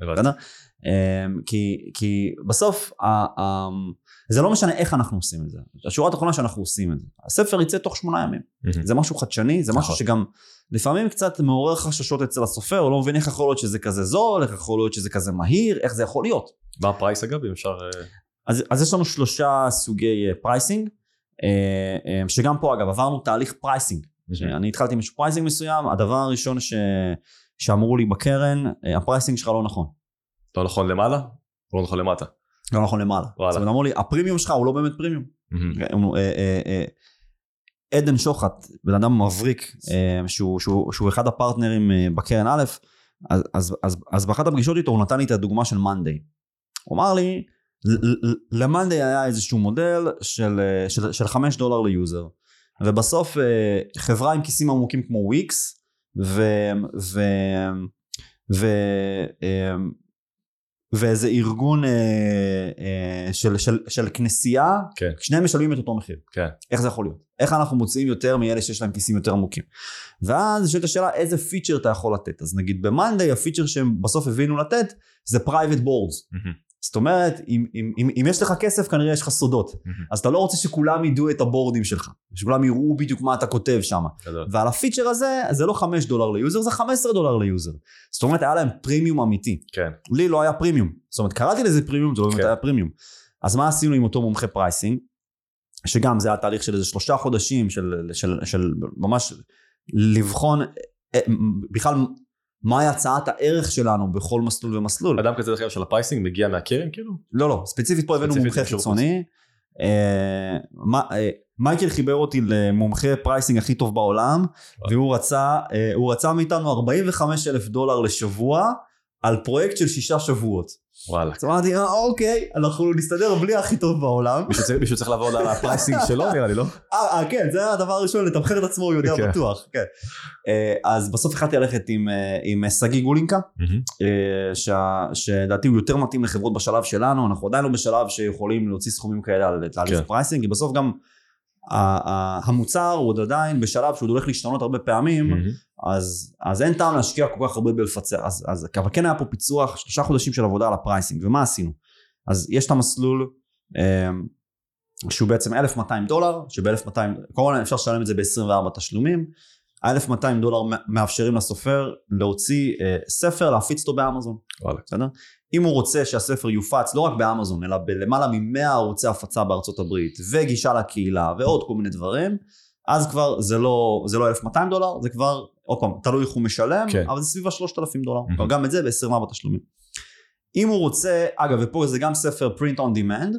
כי בסוף, זה לא משנה איך אנחנו עושים את זה. השורה התחתונה שאנחנו עושים את זה. הספר יצא תוך 8 ימים. זה משהו חדשני, זה משהו שגם לפעמים קצת מעורר חששות אצל הסופר, הוא לא מבין איך יכול להיות שזה כזה זול, איך יכול להיות שזה כזה מהיר, איך זה יכול להיות. מה הפרייס אגב, אם אפשר... אז יש לנו 3 סוגי פרייסינג, שגם פה אגב עברנו תהליך פרייסינג. אני התחלתי עם פרייסינג מסוים, הדבר הראשון שאמרו לי בקרן, הפרייסינג שלך לא נכון. לא נכון למעלה? או לא נכון למטה? לא נכון למעלה. זאת אומרת, אמרו לי, הפרימיום שלך הוא לא באמת פרימיום. עדן שוחט, בן אדם מבריק, שהוא אחד הפרטנרים בקרן א', אז באחת הפגישות איתו הוא נתן לי את הדוגמה של מנדי. הוא אמר לי, למנדי היה איזשהו מודל של $5 ליוזר, ובסוף חברה עם כיסים עמוקים כמו וויקס, ואיזה ארגון של כנסייה, שניהם משלמים את אותו מחיר. איך זה יכול להיות? איך אנחנו מוצאים יותר מאלה שיש להם כיסים יותר עמוקים? ואז יש את השאלה, איזה פיצ'ר אתה יכול לתת? אז נגיד במנדי, הפיצ'ר שהם בסוף הבינו לתת, זה private boards. זאת אומרת, אם יש לך כסף, כנראה יש לך סודות. אז אתה לא רוצה שכולם ידעו את הבורדים שלך, שכולם יראו בדיוק מה אתה כותב שם. ועל הפיצ'ר הזה, זה לא $5 ליוזר, זה $15 ליוזר. זאת אומרת, היה להם פרימיום אמיתי. לי לא היה פרימיום. זאת אומרת, קראתי לזה פרימיום, זה לא באמת היה פרימיום. אז מה עשינו עם אותו מומחה פרייסינג? שגם זה היה תהליך של איזה 3 חודשים, של ממש לבחון, בכלל, מהי הצעת הערך שלנו בכל מסלול ומסלול. אדם כזה של הפרייסינג מגיע מהקרן כאילו? לא, ספציפית פה הבאנו מומחה חיצוני. מייקל חיבר אותי למומחה פרייסינג הכי טוב בעולם, והוא רצה מאיתנו $45,000 לשבוע, על פרויקט של 6 שבועות. וואלה. אז אמרתי, אוקיי, אנחנו נסתדר בלי הכי טוב בעולם. מישהו צריך לעבוד על הפרייסינג שלו, נראה לי, לא? כן, זה הדבר הראשון, לתמחר את עצמו, הוא יודע בטוח. אז בסוף החלטתי ללכת עם סגי גולינקה, שדעתי הוא יותר מתאים לחברות בשלב שלנו, אנחנו עדיין לא בשלב שיכולים להוציא סכומים כאלה על תהליך פרייסינג, כי בסוף גם המוצר הוא עוד עדיין בשלב שהוא הולך להשתנות הרבה פעמים, אז אין טעם להשקיע כל כך הרבה בלפצר. אבל כן היה פה פיצוח, 3 חודשים של עבודה על הפרייסינג, ומה עשינו? אז יש את המסלול שהוא בעצם $1,200, שב-$1,200, כמובן אפשר לשלם את זה ב-24 תשלומים, $1,200 מאפשרים לסופר להוציא ספר, להפיץ אותו באמזון. בסדר? אם הוא רוצה שהספר יופץ לא רק באמזון, אלא בלמעלה מ100 ערוצי הפצה בארצות הברית, וגישה לקהילה, ועוד כל מיני דברים, אז כבר זה לא $1,200, זה כבר, עוד פעם, תלוי איך הוא משלם, אבל זה סביב $3,000, גם את זה ב-24 תשלומים. אם הוא רוצה, אגב, ופה זה גם ספר print on demand,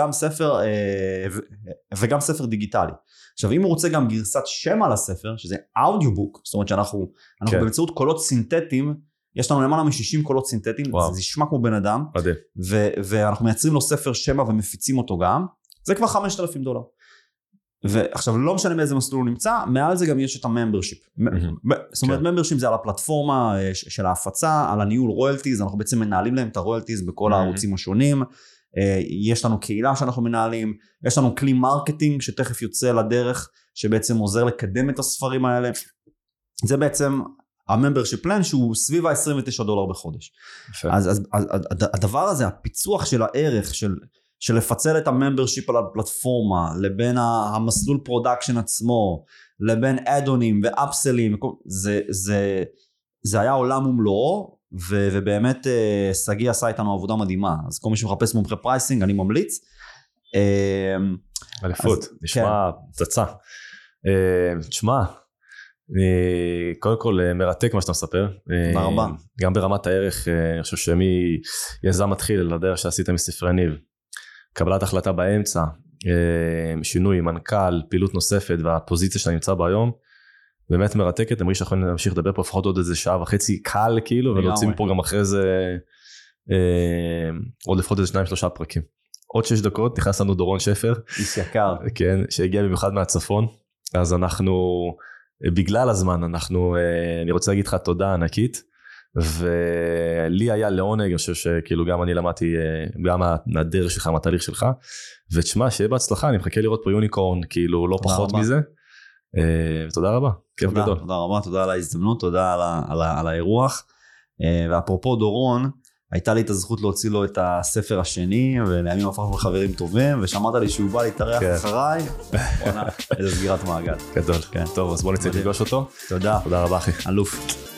וגם ספר דיגיטלי. עכשיו, אם הוא רוצה גם גרסת שמע לספר, שזה אודיובוק, זאת אומרת שאנחנו באמצעות קולות סינתטיים, יש לנו למעלה מ-60 קולות סינתטיים, זה נשמע כמו בן אדם, ואנחנו מייצרים לו ספר שמע ומפיצים אותו גם, זה כבר $5,000. ועכשיו לא משנה באיזה מסלול הוא נמצא, מעל זה גם יש את הממברשיפ. זאת אומרת, ממברשיפ זה על הפלטפורמה של ההפצה, על הניהול רויאלטיז, אנחנו בעצם מנהלים להם את הרויאלטיז בכל הערוצים השונים, יש לנו קהילה שאנחנו מנהלים, יש לנו כלי מרקטינג שתכף יוצא לדרך, שבעצם עוזר לקדם את הספרים האלה. זה בעצם הממברשיפ פלן שהוא סביב $29 בחודש. אז הדבר הזה, הפיצוח של הערך של לפצל את הממברשיפ על הפלטפורמה, לבין המסלול פרודקשן עצמו, לבין אדונים ואפסלים, זה היה עולם ומלואו, ובאמת סגי עשה איתנו עבודה מדהימה. אז כל מי שמחפש מומחה פרייסינג, אני ממליץ. אליפות, נשמע פצצה. תשמע, קודם כל מרתק מה שאתה מספר. תודה רבה. גם ברמת הערך, אני חושב שמי יזם מתחיל לדרך שעשית מספרי ניב. קבלת החלטה באמצע, שינוי, מנכ"ל, פעילות נוספת, והפוזיציה שאתה נמצא בה היום, באמת מרתקת. אני מרגיש שאנחנו נמשיך לדבר פה לפחות עוד איזה שעה וחצי קל כאילו, ולהוציא מפה גם אחרי זה עוד לפחות איזה 2-3 פרקים. עוד 6 דקות נכנס לנו דורון שפר. איש יקר. כן, שהגיע במיוחד מהצפון. אז אנחנו, בגלל הזמן, אני רוצה להגיד לך תודה ענקית. ולי היה לעונג, אני חושב שכאילו גם אני למדתי גם מהדרך שלך, מהתהליך שלך. ותשמע, שיהיה בהצלחה, אני מחכה לראות פה יוניקורן, כאילו לא פחות מזה. תודה רבה, כיף גדול. תודה רבה, תודה על ההזדמנות, תודה על האירוח. ואפרופו דורון, הייתה לי את הזכות להוציא לו את הספר השני, ולימים הפכנו לחברים טובים, ושמעת לי שהוא בא להתארח אחריי, איזה סגירת מעגל. גדול, טוב, אז בוא נצא לפגוש אותו. תודה. תודה רבה אחי. אלוף.